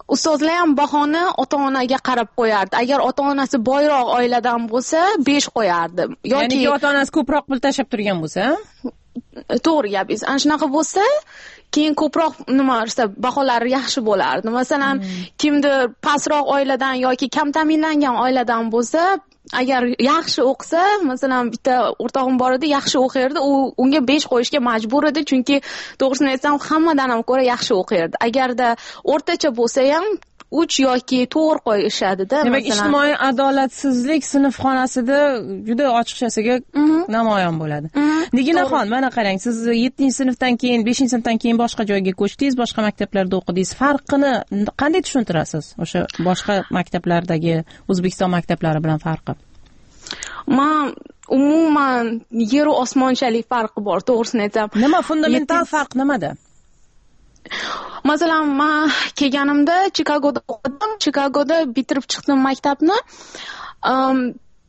ustozlar ham bahoni ota-onaga qarab qo'yardi. Agar ota-onasi boyroq oiladan bo'lsa, besh qo'yardi. Yoki ota-onasi ko'proq pul tashab turgan bo'lsa, to'g'ri gapingiz. Ana shunaqa bo'lsa, keyin ko'proq nima desa baholari yaxshi bo'lardi. Masalan, hmm. kimdir pastroq oiladan yoki kam ta'minlangan oiladan bo'lsa, agar yaxshi o'qisa, masalan, bitta o'rtog'im bor edi, yaxshi o'qirdi, u unga besh qo'yishga majbur edi, chunki to'g'risini aytsam, hammadan ham ko'ra yaxshi o'qirdi. Agarda o'rtacha bo'lsa ham uch yoki to'rt qo'yishadi-da. Demak, ijtimoiy adolatsizlik sinf xonasida juda ochiqchasiga namoyon bo'ladi. Niginaxon, mana qarang, siz yettinchi sinfdan keyin, beshinchi sinfdan keyin boshqa joyga ko'chdingiz, boshqa maktablarda o'qidingiz. Farqini qanday tushuntirasiz? O'sha boshqa maktablardagi O'zbekiston maktablari bilan farqi? Men umuman yer va osmonchalik farqi bor, to'g'risini aytsam. Nima fundamental farq nimada? Masalan, men kelganimda Chikagoda o'qidim. Chikagoda bitirib chiqdim maktabni. Um,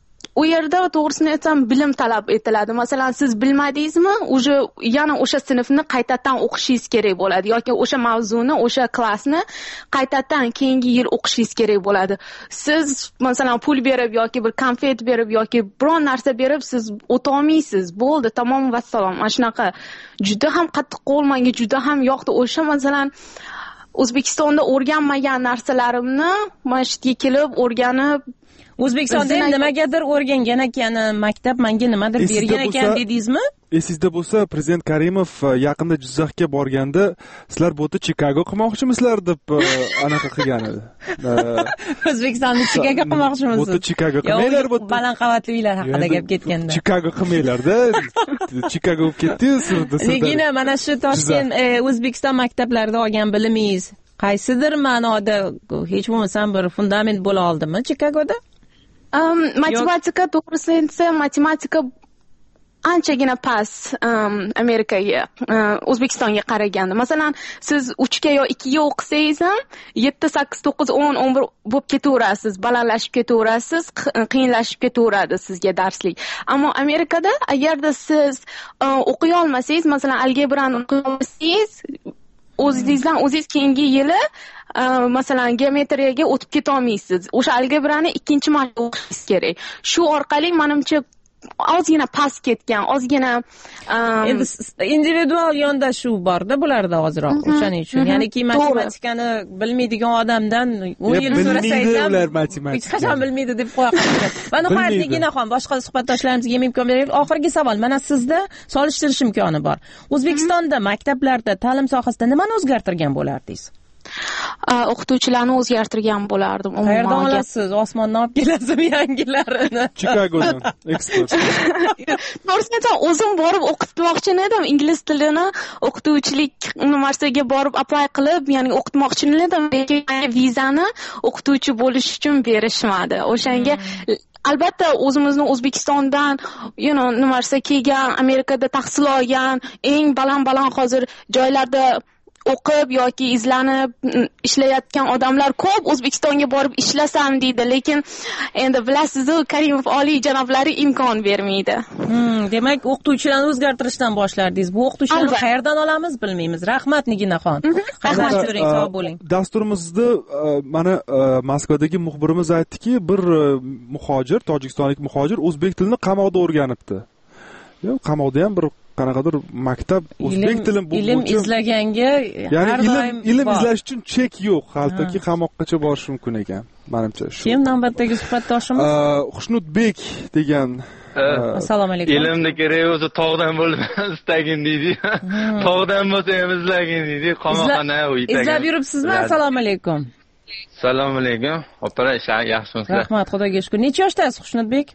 u yerda to'g'risini aytsam bilim talab etiladi. Masalan, siz bilmadingizmi, uje yana o'sha sinfni qaytadan o'qishingiz kerak bo'ladi yoki o'sha mavzuni, o'sha klassni qaytadan keyingi yil o'qishingiz kerak bo'ladi. Siz masalan pul berib yoki bir konfet berib yoki biron narsa berib siz o'ta olmaysiz. Bo'ldi, tamom vassalom. Mana shunaqa juda ham qattiq qo'l menga juda ham yoqdi. O'sha masalan O'zbekistonda o'rganmagan narsalarimni mana shu yerga kelib o'rganib O'zbekistonda ham nimagadir o'rgangan ekan, maktab menga nimadir bergan ekan dedingizmi? Esingizda bo'lsa, prezident Karimov yaqinda Jizzaxga borganda, sizlar bu yerda Chikago qilmoqchimisizlar deb anaqa qilgan edi. O'zbekistonni Chikago qilmoqchimisiz? Bu yerda Chikago qilmanglar, bu yerda baland qavatli uylar haqida gap ketganda. Chikago qilmanglar-da. Chikago bo'lib ketdi-yu, sirda. Lekin mana shu Toshkent O'zbekiston maktablarida olgan bilimingiz qaysidir ma'noda hech bo'lmasam bir fundament bo'la oldimi Chikagoda? Um, matematika to'g'risini aytsam, matematika anchagina past um, Amerikaga, uh, O'zbekistonga qaraganda. Masalan, siz uchga yo ikkiga o'qisangiz ham yetti, sakkiz, to'qqiz, o'n, o'n bir bo'lib ketaverasiz, balandlashib ketaverasiz, qiyinlashib ketaveradi sizga darslik. Ammo Amerikada agarda siz uh, o'qiy olmasangiz, masalan, algebrani o'qiy olmasangiz, o'zingizdan o'zingiz keyingi yili uh, masalan geometriyaga o'tib keta olmaysiz. O'sha algebrani ikkinchi marta o'qishingiz kerak. Shu orqali menimcha ozgina past ketgan, ozgina endi individual yondashuv borda bularda hozirroq. O'shaning uchun, ya'niki matematikani bilmaydigan odamdan o'n yil so'rasangiz ham ular matematika hech qachon bilmaydi deb qo'ya qoladi. Va nihoyat Niginaxon, boshqa suhbatdoshlarimizga ham imkon beraylik. Oxirgi savol, mana sizda solishtirish imkoni bor. O'zbekistonda maktablarda ta'lim sohasida nimani o'zgartirgan bo'lardingiz? O'qituvchilarni o'zgartirgan bo'lardim. Qayerdan olasiz? Osmondan olib kelasizmi yangilarini? Chikagodan eksport. To'g'risini o'zim borib o'qitmoqchi edim. Ingliz tilini o'qituvchilik universitetiga borib apply qilib, ya'ni o'qitmoqchi edim. Lekin vizani o'qituvchi bo'lish uchun berishmadi. O'shanga albatta o'zimizni O'zbekistondan, you know, universitetiga kelgan, Amerikada tahsil olgan, eng baland-baland hozir joylarda o'qib yoki izlanib ishlayotgan odamlar ko'p O'zbekistonga borib ishlasam deydi, lekin endi bilasiz-ku, Karimov oliy janoblari imkon bermaydi. Hmm, demak, o'qituvchilarni o'zgartirishdan boshlardingiz. Bu o'qituvchilarni qayerdan olamiz bilmaymiz. Rahmat Niginaxon. Xayr ko'ring, sog' bo'ling. Dasturimizda mana Moskvadagi muxbirimiz aytdiki, bir muhojir, tojikistonlik muhojir o'zbek tilini qamoqda o'rganibdi. Yo'q, qamoqda ham bir qanaqadir maktab o'zbek tili bo'yicha ilm izlaganga har doim ilm izlash uchun chek yo'q, hattoki qamoqqacha borish mumkin ekan, menimcha shu. Kim navbatdagi suhbatdoshimiz? Xushnudbek degan. Assalomu alaykum. Ilmni kerak o'zi tog'dan bo'lsa istagin deydi. Tog'dan bo'lsa ham izlagin deydi. Qamoqxona uyda. Izlab yuribsizmi? Assalomu alaykum. Assalomu alaykum. Opera, yaxshimisizlar? Rahmat, Xudoga shukr. Necha yoshdasiz Xushnudbek?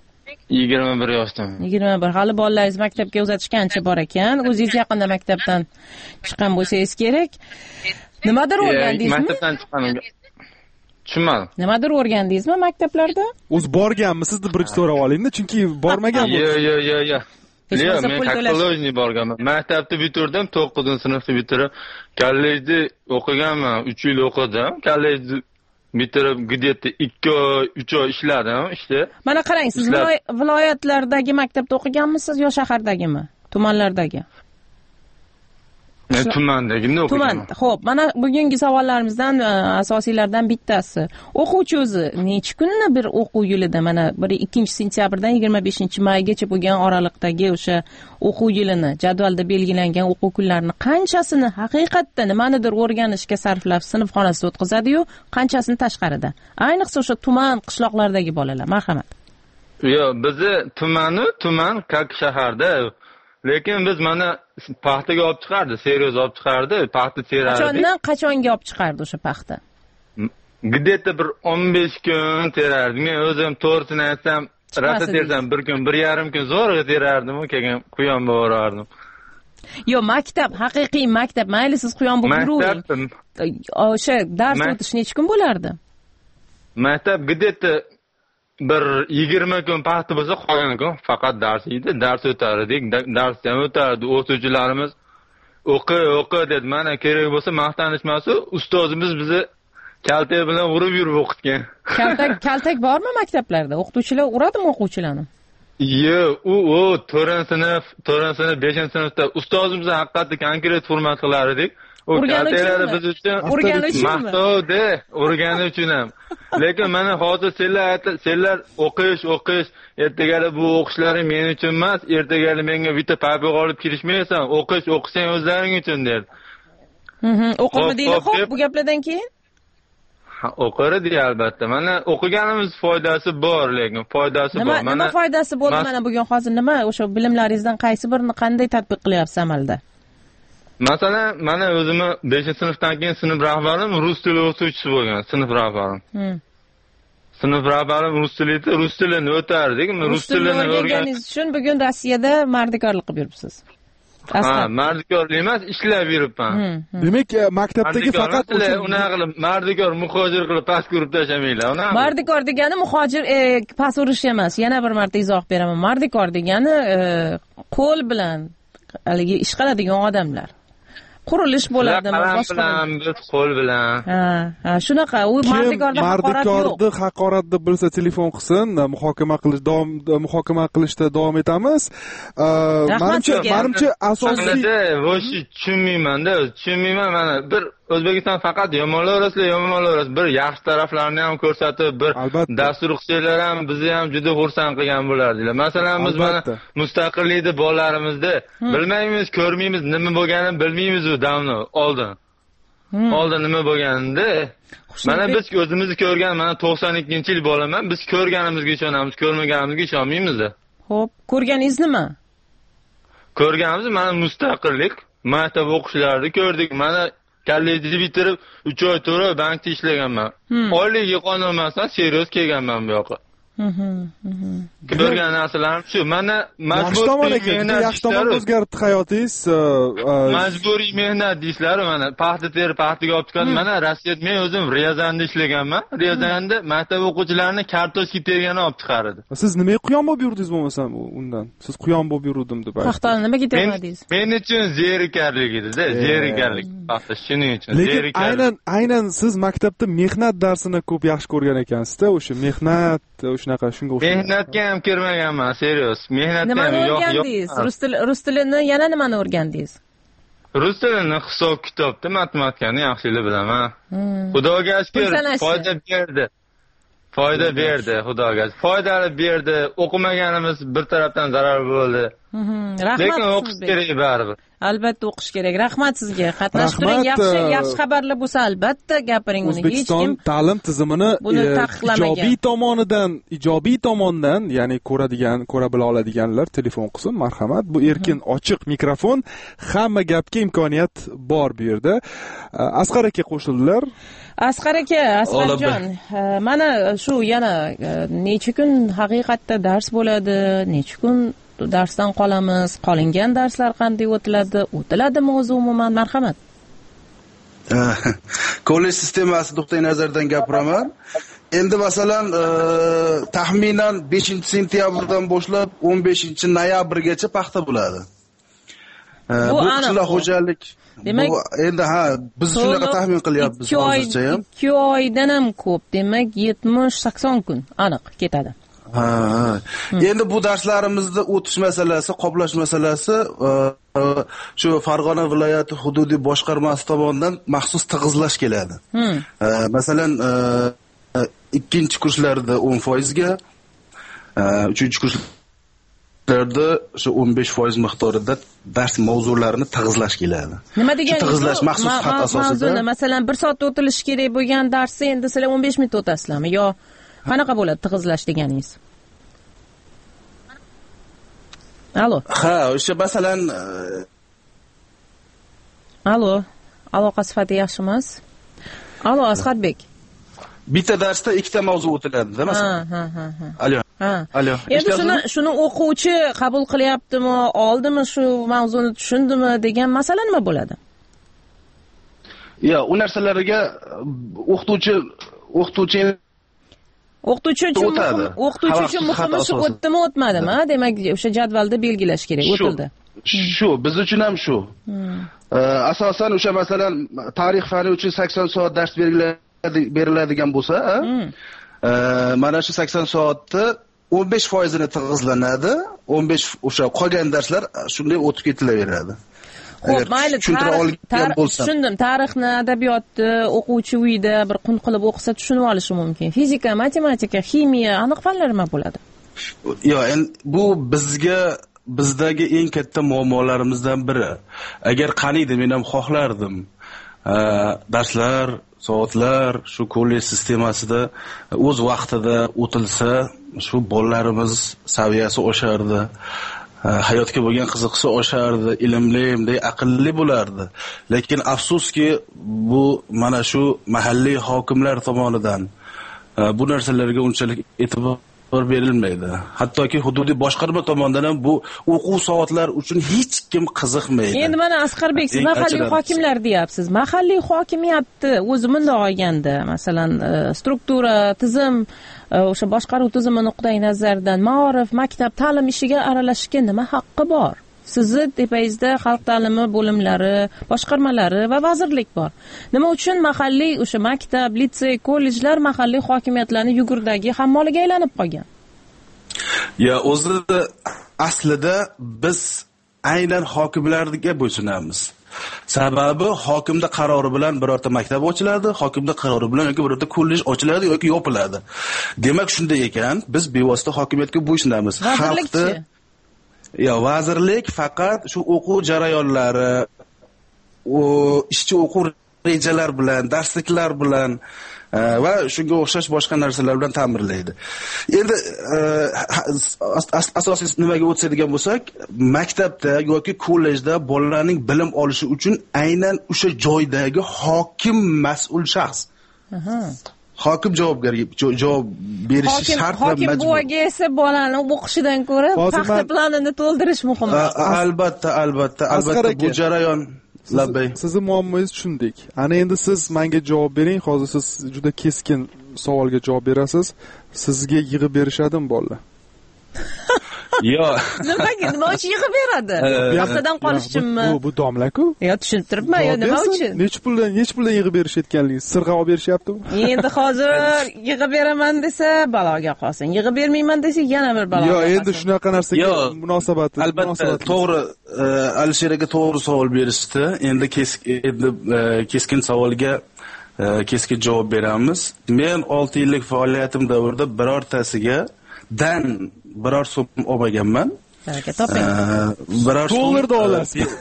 yigirma bir yoshdaman. yigirma bir. Hali bolalaringiz maktabga uzatishgancha bor ekan. O'zingiz yaqinda maktabdan chiqqan bo'lsangiz kerak. Nimadir o'rgandingizmi? Maktabdan chiqqanim. Tushunmadim. Nimadir o'rgandingizmi maktablarda? O'z borganmisiz deb birinchi so'rab oling-da, chunki bormagan bo'lsa. Yo'q, yo'q, yo'q, yo'q. Yo'q, men kollejiy borganman. Maktabni bitirdim, to'qqizinchi sinfni bitirib, kollejda o'qiganman, uch yil o'qidim. Kollejda bitirib где-то ikki oy, uch oy ishladim, ishda. Mana qarang, siz viloyatlardagi maktabda o'qiganmisiz yo shahardagimi? Tumanlardagi? tumandagini o'qiyman. Tuman. Xo'p, mana bugungi savollarimizdan asosiylardan bittasi. O'quvchi o'zi necha kunni bir o'quv yilida, mana bir ikkinchi sentyabrdan yigirma beshinchi maygacha bo'lgan oraliqdagi o'sha o'quv yilini, jadvalda belgilangan o'quv kunlarini qanchasini haqiqatda nimanidir o'rganishga sarflab sinf xonasida o'tkazadi-yu, qanchasini tashqarida? Ayniqsa o'sha tuman, qishloqlardagi bolalar. Marhamat. Yo'q, bizni tumani, tuman как shaharda. Lekin biz mana paxtaga olib chiqardi, seryoz olib chiqardi, paxta terardi. Qachondan qachonga olib chiqardi o'sha paxta? Где-то bir o'n besh kun terardi. Men o'zim to'g'risini aytsam, rosa tersam bir kun, bir yarim kun zo'rg'a terardim, keyin quyon borardim. Yo, maktab, haqiqiy maktab, mayli siz quyon bo'lib yuring. O'sha dars o'tish necha kun bo'lardi? Maktab где-то bir yigirma kun paxta bo'lsa, qolgan kun faqat dars edi, dars o'tardik, dars ham o'tardi. O'qituvchilarimiz o'qi, o'qi dedi. Mana kerak bo'lsa maqtanishmasu, ustozimiz bizni kaltak bilan urib yurib o'qitgan. Kaltak, kaltak bormi maktablarda? O'qituvchilar uradimi o'quvchilarni? Yo'q, u u to'rtinchi sinf, to'rtinchi sinf, beshinchi sinfda ustozimizni haqiqatda konkret hurmat qilar edik. U kaltaklari biz uchun maqtovda, o'rgani uchun ham. Lekin mana hozir senlar senlar o'qish, o'qish, ertaga bu o'qishlaring men uchun emas, ertaga menga bitta papka olib kirishmaysan, o'qish, o'qisang o'zlaring uchun der. Mhm, o'qimadinglar, xo'p, bu gaplardan keyin? Ha, o'qirdi albatta. Mana o'qiganimiz foydasi bor, lekin foydasi bor. Mana nima foydasi bo'ldi mana bugun hozir nima o'sha bilimlaringizdan qaysi birini qanday tatbiq qilyapsiz amalda? Masalan, mana o'zimni beshinchi sinfdan keyin sinf rahbarim rus tili o'qituvchisi bo'lgan, sinf rahbarim. Sinf rahbarim rus tilida, rus tilini o'tardik. Rus tilini o'rganganingiz uchun bugun Rossiyada mardikorlik qilib yuribsiz. Ha, mardikorlik emas, ishlab yuribman. Demak, maktabdagi faqat unaqa qilib mardikor, muhojir qilib past ko'rib tashamaylar. Unaqa. Mardikor degani muhojir past urish emas. Yana bir marta izoh beraman. Mardikor degani qo'l bilan haligi ish qiladigan odamlar. Qurilish bo'ladimi, boshqa bilan, qo'l bilan. Ha, ha, shunaqa. U mardikorda haqorat yo'q. Mardikorda haqorat deb bilsa telefon qilsin, muhokama qilish davom muhokama qilishda davom etamiz. Menimcha, menimcha asosiy voshi tushunmayman-da, tushunmayman mana bir O'zbekiston faqat yomonlar orasida yomonlar orasida bir yaxshi taraflarini ham ko'rsatib, bir dastur qilsalar ham bizni ham juda xursand qilgan bo'lardilar. Masalan, biz mana mustaqillikda bolalarimizda bilmaymiz, ko'rmaymiz, nima bo'lganini bilmaymiz u davno oldin. Oldin nima bo'lganini. Mana biz o'zimizni ko'rgan, mana to'qson ikkinchi yil bolaman, biz ko'rganimizga ishonamiz, ko'rmaganimizga ishonmaymiz-da. Xo'p, ko'rganingiz nima? Ko'rganimiz mana mustaqillik, maktab o'qishlarini ko'rdik. Mana kollejni bitirib uch oy to'rt oy bankda ishlaganman. Oylik qonunmasdan seryoz kelganman bu yoqqa. Ko'rgan narsalarim shu. Mana majburiy mehnat, yaxshi tomon o'zgardi hayotingiz. Majburiy mehnat deyishlari mana paxta terib paxtaga olib chiqadi. Mana Rossiyada men o'zim Ryazanda ishlaganman. Ryazanda maktab o'quvchilarini kartoshka tergani olib chiqardi. Siz nimaga quyon bo'lib yurdingiz bo'lmasam undan? Siz quyon bo'lib yurdim deb aytdingiz. Paxtani nimaga termadingiz? Men uchun zerikarlik edi-da, zerikarlik. Paxta shuning uchun zerikarlik. Aynan aynan siz maktabda mehnat darsini ko'p yaxshi ko'rgan ekansiz-da, o'sha mehnat, shunaqa shunga o'xshagan. Mehnatga ham kirmaganman, serios. Mehnatga ham yo'q. Nima o'rgandingiz? Rus tili, rus tilini yana nimani o'rgandingiz? Rus tilini hisob kitobda, matematikani yaxshilik bilaman. Xudoga shukr, foyda berdi. Foyda berdi, Xudoga. Foydali berdi. O'qimaganimiz bir tarafdan zarar bo'ldi. Rahmat. Lekin o'qish kerak baribir. Albatta o'qish kerak. Rahmat sizga. Qatnashib turing, yaxshi yaxshi xabarlar bo'lsa albatta gapiring uni. Hech kim ta'lim tizimini ijobiy tomonidan, ijobiy tomondan, ya'ni ko'radigan, ko'ra bila oladiganlar telefon qilsin, marhamat. Bu erkin, ochiq mikrofon, hamma gapga imkoniyat bor bu yerda. Asqar aka qo'shildilar. Asqar aka, Asqarjon, mana shu yana necha kun haqiqatda dars bo'ladi, necha kun darsdan qolamiz, qolingan darslar qanday o'tiladi, o'tiladimi o'zi umuman? Marhamat. Kollej sistemasi nuqtai nazaridan gapiraman. Endi masalan, taxminan beshinchi sentyabrdan boshlab o'n beshinchi noyabrgacha paxta bo'ladi. Bu qishloq xo'jalik. Demak, endi ha, biz shunaqa taxmin qilyapmiz hozircha ham. ikki oydan ham ko'p, demak yetmish sakson kun aniq ketadi. Ha, endi bu darslarimizni o'tish masalasi, qoplash masalasi shu Farg'ona viloyati hududiy boshqarmasi tomonidan maxsus tig'izlash keladi. Masalan, ikkinchi kurslarda o'n foiz ga, uchinchi kurslarda shu o'n besh foiz miqdorida dars mavzularini tig'izlash keladi. Nima degani? Tig'izlash maxsus xat asosida. Masalan, bir soatda o'tilishi kerak bo'lgan darsni endi sizlar o'n besh minutda o'tasizlarmi yo qanaqa bo'ladi tig'izlash deganingiz? Alo. Ha, o'sha masalan Alo, aloqa sifati yaxshi emas. Alo, Asqatbek. Bitta darsda ikkita mavzu o'tiladi-da, masalan. Ha, ha, ha. Alo. Ha. Alo. Endi shuni shuni o'quvchi qabul qilyaptimi, oldimi shu mavzuni tushundimi degan masala nima bo'ladi? Yo, u narsalarga o'qituvchi o'qituvchi O'qituvchi uchun o'qituvchi uchun muhimi shu o'tdimi, o'tmadimi? Demak, o'sha jadvalda belgilash kerak, o'tildi. Shu, biz uchun ham shu. Asosan o'sha masalan, tarix fani uchun sakson soat dars beriladigan bo'lsa, mana shu sakson soatni o'n besh foiz ni tig'izlanadi, o'n besh o'sha qolgan darslar shunday o'tib ketilaveradi. Xo'p, mayli, tushundim. Tarixni, adabiyotni o'quvchi uyda bir qun qilib o'qisa tushunib olishi mumkin. Fizika, matematika, ximiya, aniq fanlar nima bo'ladi? Yo'q, endi bu bizga bizdagi eng katta muammolarimizdan biri. Agar qaniydi men ham xohlardim. Darslar, soatlar shu kollej sistemasida o'z vaqtida o'tilsa, shu bolalarimiz saviyasi oshardi. Hayotga bo'lgan qiziqishi oshardi, ilmli, aqlli bo'lardi. Lekin afsuski, bu mana shu mahalliy hokimlar tomonidan bu narsalarga unchalik e'tibor berilmaydi. Hattoki hududiy boshqarma tomonidan ham bu o'quv soatlari uchun hech kim qiziqmaydi. Endi mana Asqarbek, siz mahalliy hokimlar deyapsiz. Mahalliy hokimiyatni o'zi bundoq olganda, masalan, struktura, tizim, o'sha boshqaruv tizimi nuqtai nazaridan ma'rif, maktab, ta'lim ishiga aralashishga nima haqqi bor? Sizni tepangizda xalq ta'limi bo'limlari, boshqarmalari va vazirlik bor. Nima uchun mahalliy o'sha maktab, litsey, kollejlar mahalliy hokimiyatlarning yugurdagi hammoliga aylanib qolgan? Ya, o'zida aslida biz aynan hokimlarga bo'ysunamiz. Sababi hokimda qarori bilan birorta maktab ochiladi, hokimda qarori bilan yoki birorta kollej ochiladi yoki yopiladi. Demak, shunday ekan, biz bevosita hokimiyatga bo'ysunamiz. Vazirlikchi. Ya, vazirlik faqat shu o'quv jarayonlari, o ishchi o'quv rejalar bilan, darsliklar bilan va shunga o'xshash boshqa narsalar bilan ta'minlaydi. Endi asosiy nimaga o'tadigan bo'lsak, maktabda yoki kollejda bolalarning bilim olishi uchun aynan o'sha joydagi hokim mas'ul shaxs. Aha. Hokim javobgarga javob berishi shart va majbur. Hokim buvaga esa bolani o'qishidan ko'ra paxta planini to'ldirish muhim. Albatta, albatta, albatta bu jarayon. Labbay. Sizni muammongizni tushundik. Ana endi siz menga javob bering. Hozir siz juda keskin savolga javob berasiz. Sizga yig'ib berishadimi bolalar? Yo'q. Nimaga? Nima uchun yig'ib beradi? Paxtadan qolish uchunmi? Bu bu domlaku. Yo, tushuntiribman, yo nima uchun? Nech puldan, nech puldan yig'ib berishayotganligingiz sirg'a olib berishyaptimi? Endi hozir yig'ib beraman desa, baloga qolsin. Yig'ib bermayman desa, yana bir baloga qolsin. Yo'q, endi shunaqa narsaga munosabati, albatta, to'g'ri, Alisher aka to'g'ri savol berishdi. Endi keskin savolga keskin javob beramiz. Men olti yillik faoliyatim davrida birortasiga dan biror so'm olmaganman. Baraka toping. Biror dollarda olasiz.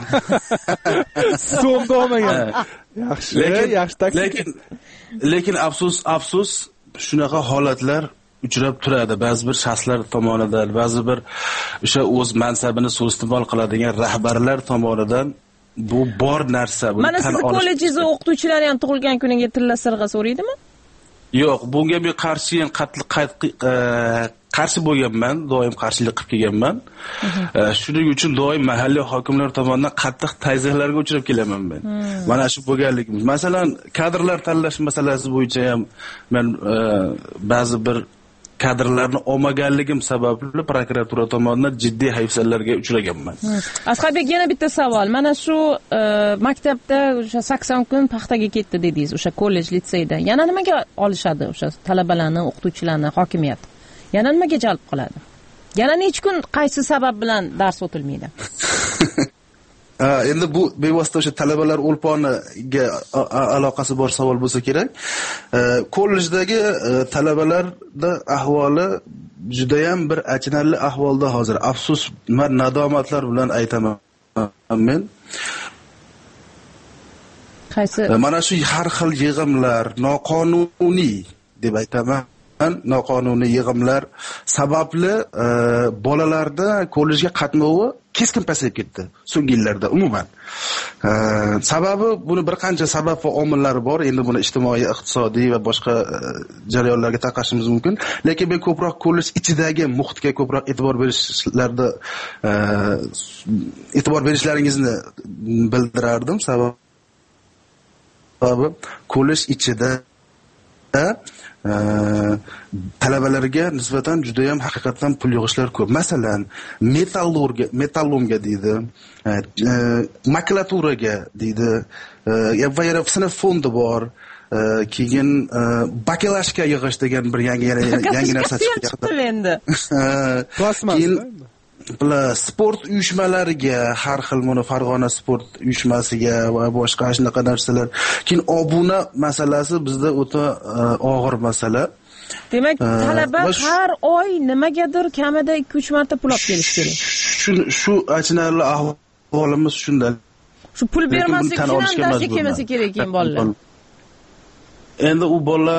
So'mda olmagan. Yaxshi, yaxshi taklif. Lekin lekin afsus, afsus shunaqa holatlar uchrab turadi. Ba'zi bir shaxslar tomonidan, ba'zi bir o'sha o'z mansabini suiiste'mol qiladigan rahbarlar tomonidan bu bor narsa. Mana sizni kollejingizda o'qituvchilari ham tug'ilgan kuniga tilla sirg'a so'raydimi? Yo'q, bunga men qarshiman, qattiq qarshi bo'lganman, doim qarshilik qilib kelganman. Shuning uchun doim mahalliy hokimlar tomonidan qattiq tayzihlarga uchrab kelaman men. Mana shu bo'lganligimiz. Masalan, kadrlar tanlash masalasi bo'yicha ham men ba'zi bir kadrlarni olmaganligim sababli prokuratura tomonidan jiddiy hayfsanlarga uchraganman. Asqarbek, yana bitta savol. Mana shu maktabda o'sha sakson kun paxtaga ketdi dedingiz, o'sha kollej, litseyda. Yana nimaga olishadi o'sha talabalarni, o'qituvchilarni hokimiyat? Yana nimaga jalb qiladi? Yana necha kun qaysi sabab bilan dars o'tilmaydi? Endi bu bevosita o'sha talabalar o'lponiga aloqasi bor savol bo'lsa kerak. Kollejdagi talabalarda ahvoli juda ham bir achinarli ahvolda hozir. Afsus, men nadomatlar bilan aytaman men. Qaysi? Mana shu har xil yig'imlar noqonuniy deb aytaman. Noqonuniy yig'imlar sababli bolalarda kollejga qatnovi keskin pasayib ketdi so'nggi yillarda umuman. Sababi buni bir qancha sabab va omillari bor. Endi buni ijtimoiy, iqtisodiy va boshqa jarayonlarga taqashimiz mumkin. Lekin men ko'proq kollej ichidagi muhitga ko'proq e'tibor berishlarda e'tibor berishlaringizni bildirardim. Sababi kollej ichida talabalarga nisbatan juda ham haqiqatan pul yig'ishlar ko'p. Masalan, metallurga, metallumga deydi, makulaturaga deydi, va yana sinf fondi bor. Keyin bakalashka yig'ish degan bir yangi yangi narsa chiqdi endi. Keyin sport uyushmalariga, har xil mana Farg'ona sport uyushmasiga va boshqa shunaqa narsalar. Keyin obuna masalasi bizda o'ta og'ir masala. Demak, talaba har oy nimagadir kamida ikki uch marta pul olib kelish kerak. Shu shu achinarli ahvolimiz shunday. Shu pul bermaslik uchun ham darsga kelmasa kerak ekan bolalar. Endi u bolalar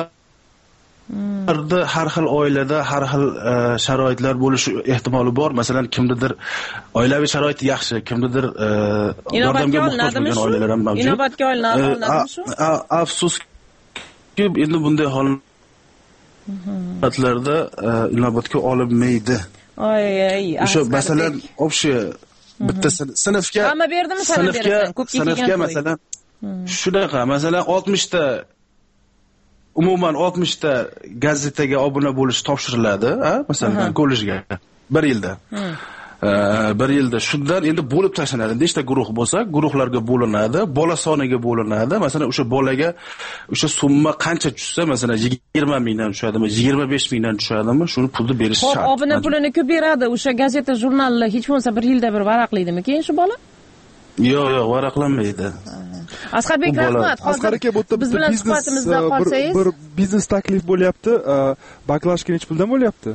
har xil oilada har xil sharoitlar bo'lishi ehtimoli bor. Masalan, kimnidir oilaviy sharoiti yaxshi, kimnidir yordamga muhtoj bo'lgan oilalar ham mavjud. Inobatga olinadimi shu? Afsuski, endi bunday holatlarda inobatga olinmaydi. Oy ay. O'sha masalan, o'sha bitta sinfga hamma berdimi sinfga? Sinfga masalan shunaqa, masalan oltmish ta umuman oltmish ta gazetaga obuna bo'lish topshiriladi, ha? Masalan, kollejga bir yilda. bir yilda shundan endi bo'lib tashlanadi. Nechta guruh bo'lsa, guruhlarga bo'linadi, bola soniga bo'linadi. Masalan, o'sha bolaga o'sha summa qancha tushsa, masalan, yigirma mingdan tushadimi, yigirma besh mingdan tushadimi, shuni pulni berish shart. Xo'p, obuna pulini ko'p beradi. O'sha gazeta, jurnalni hech bo'lmasa bir yilda bir varaqlaydimi keyin shu bola? Yo'q, yo'q, varaqlanmaydi. Asqarbek, rahmat. Asqar aka, bu yerda biz bilan suhbatimizda qolsangiz. Bir biznes taklif bo'lyapti. Baklashka necha puldan bo'lyapti?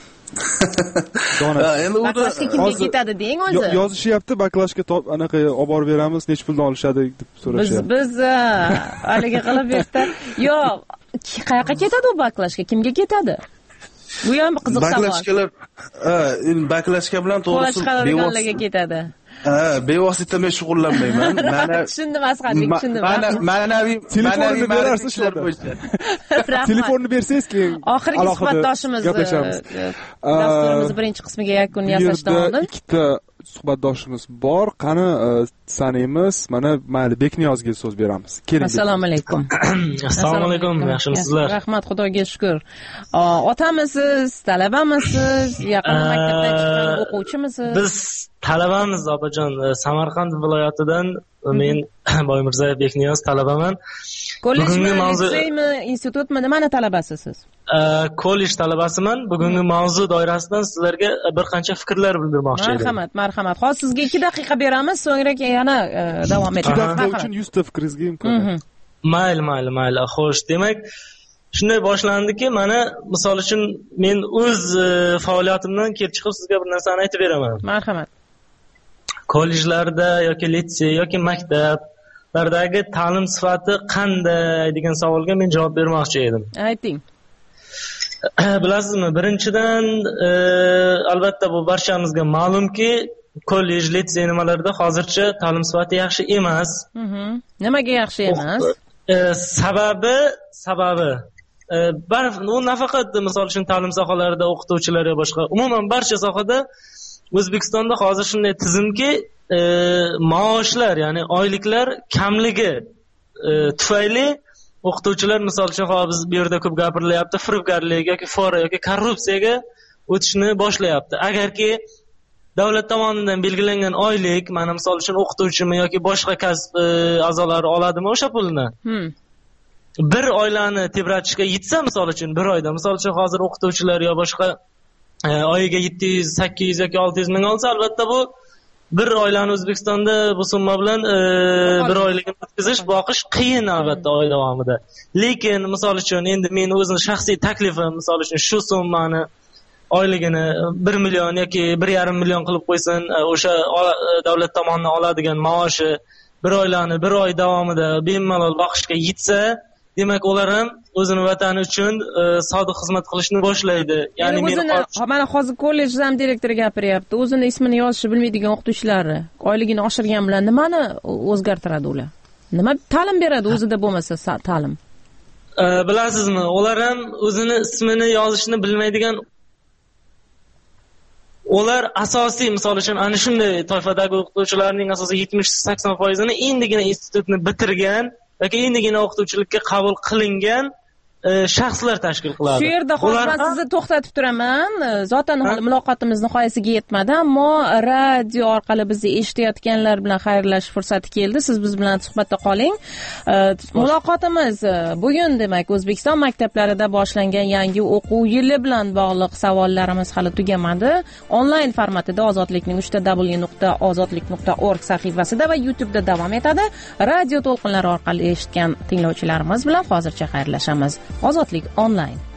Baklashka kimga ketadi deng o'zi? Yozishyapti, baklashka anaqa olib borib beramiz, necha puldan olishadi deb so'rashyapti. Biz biz haliga qilib bersa, yo'q, qayoqqa ketadi u baklashka? Kimga ketadi? Bu ham qiziq savol. Baklashkalar, ha, baklashka bilan to'g'risi bevosita ketadi. Ha, bevosita men shug'ullanmayman. Mana tushundim, Asqarbek, tushundim. Mana ma'naviy telefonni berarsiz ishlar bo'yicha. Telefonni bersangiz keyin oxirgi suhbatdoshimiz dasturimiz birinchi qismiga yakun yasashdan oldin ikkita suhbatdoshimiz bor. Qani sanaymiz? Mana mayli Bekniyozga so'z beramiz. Keling. Assalomu alaykum. Assalomu alaykum. Yaxshimisizlar? Rahmat, Xudoga shukr. Otamisiz, talabamisiz, yaqin maktabdan chiqqan o'quvchimisiz? Biz talabamiz, opajon. Samarqand viloyatidan men Boymirzayev Bekniyoz talabaman. Kollejmi, litseymi, institutmi, nimani talabasi siz? Kollej talabasiman. Bugungi mavzu doirasidan sizlarga bir qancha fikrlar bildirmoqchi edim. Marhamat, marhamat. Hozir sizga ikki daqiqa beramiz, so'ngra yana davom etamiz. ikki daqiqa uchun yuz ta fikringizga imkon. Mayli, mayli, mayli. Xo'sh, demak, shunday boshlandiki, mana misol uchun men o'z faoliyatimdan kelib chiqib sizga bir narsani aytib beraman. Marhamat. Kollejlarda yoki litsey yoki maktablardagi ta'lim sifati qanday degan savolga men javob bermoqchi edim. Ayting. Bilasizmi, birinchidan albatta bu barchamizga ma'lumki, kollej, litsey nimalarda hozircha ta'lim sifati yaxshi emas. Nimaga yaxshi emas? Sababi, sababi u nafaqat misol uchun ta'lim sohalarida o'qituvchilar va boshqa, umuman barcha sohada O'zbekistonda hozir shunday tizimki, maoshlar, ya'ni oyliklar kamligi tufayli o'qituvchilar misol uchun hozir biz bu yerda ko'p gapirilyapti, firibgarlik yoki fora yoki korrupsiyaga o'tishni boshlayapti. Agarki davlat tomonidan belgilangan oylik, mana misol uchun o'qituvchimi yoki boshqa kasb a'zolari oladimi o'sha pulni? Bir oilani tebratishga yetsa, misol uchun bir oyda, misol uchun hozir o'qituvchilar yo boshqa oyiga yetti yuz sakkiz yuz yoki olti yuz ming olsa, albatta bu bir oilani O'zbekistonda bu summa bilan bir oyligini o'tkazish, boqish qiyin albatta oy davomida. Lekin misol uchun endi men o'zim shaxsiy taklifim misol uchun shu summani oyligini bir million yoki bir yarim million qilib qo'ysin, o'sha davlat tomonidan oladigan maoshi bir oilani bir oy davomida bemalol boqishga yetsa, demak ular ham o'zini vatani uchun sodiq xizmat qilishni boshlaydi. Ya'ni o'zini mana hozir kollej zam direktori gapiryapti, o'zini ismini yozishni bilmaydigan o'qituvchilari oyligini oshirgan bilan nimani o'zgartiradi ular? Nima ta'lim beradi o'zida bo'lmasa ta'lim? Bilasizmi, ular ham o'zini ismini yozishni bilmaydigan, ular asosiy misol uchun ana shunday toifadagi o'qituvchilarning asosiy yetmish sakson foizini endigina institutni bitirgan yoki endigina o'qituvchilikka qabul qilingan shaxslar tashkil qiladi. Shu yerda hozir men sizni to'xtatib turaman. Zotan hali muloqotimiz nihoyasiga yetmadi, ammo radio orqali bizni eshitayotganlar bilan xayrlashish fursati keldi. Siz biz bilan suhbatda qoling. Muloqotimiz bugun demak O'zbekiston maktablarida boshlangan yangi o'quv yili bilan bog'liq savollarimiz hali tugamadi. Onlayn formatida Ozodlikning uch w nuqta ozodlik nuqta org sahifasida va YouTube da davom etadi. Radio to'lqinlari orqali eshitgan tinglovchilarimiz bilan hozircha xayrlashamiz. Ozodlik onlayn.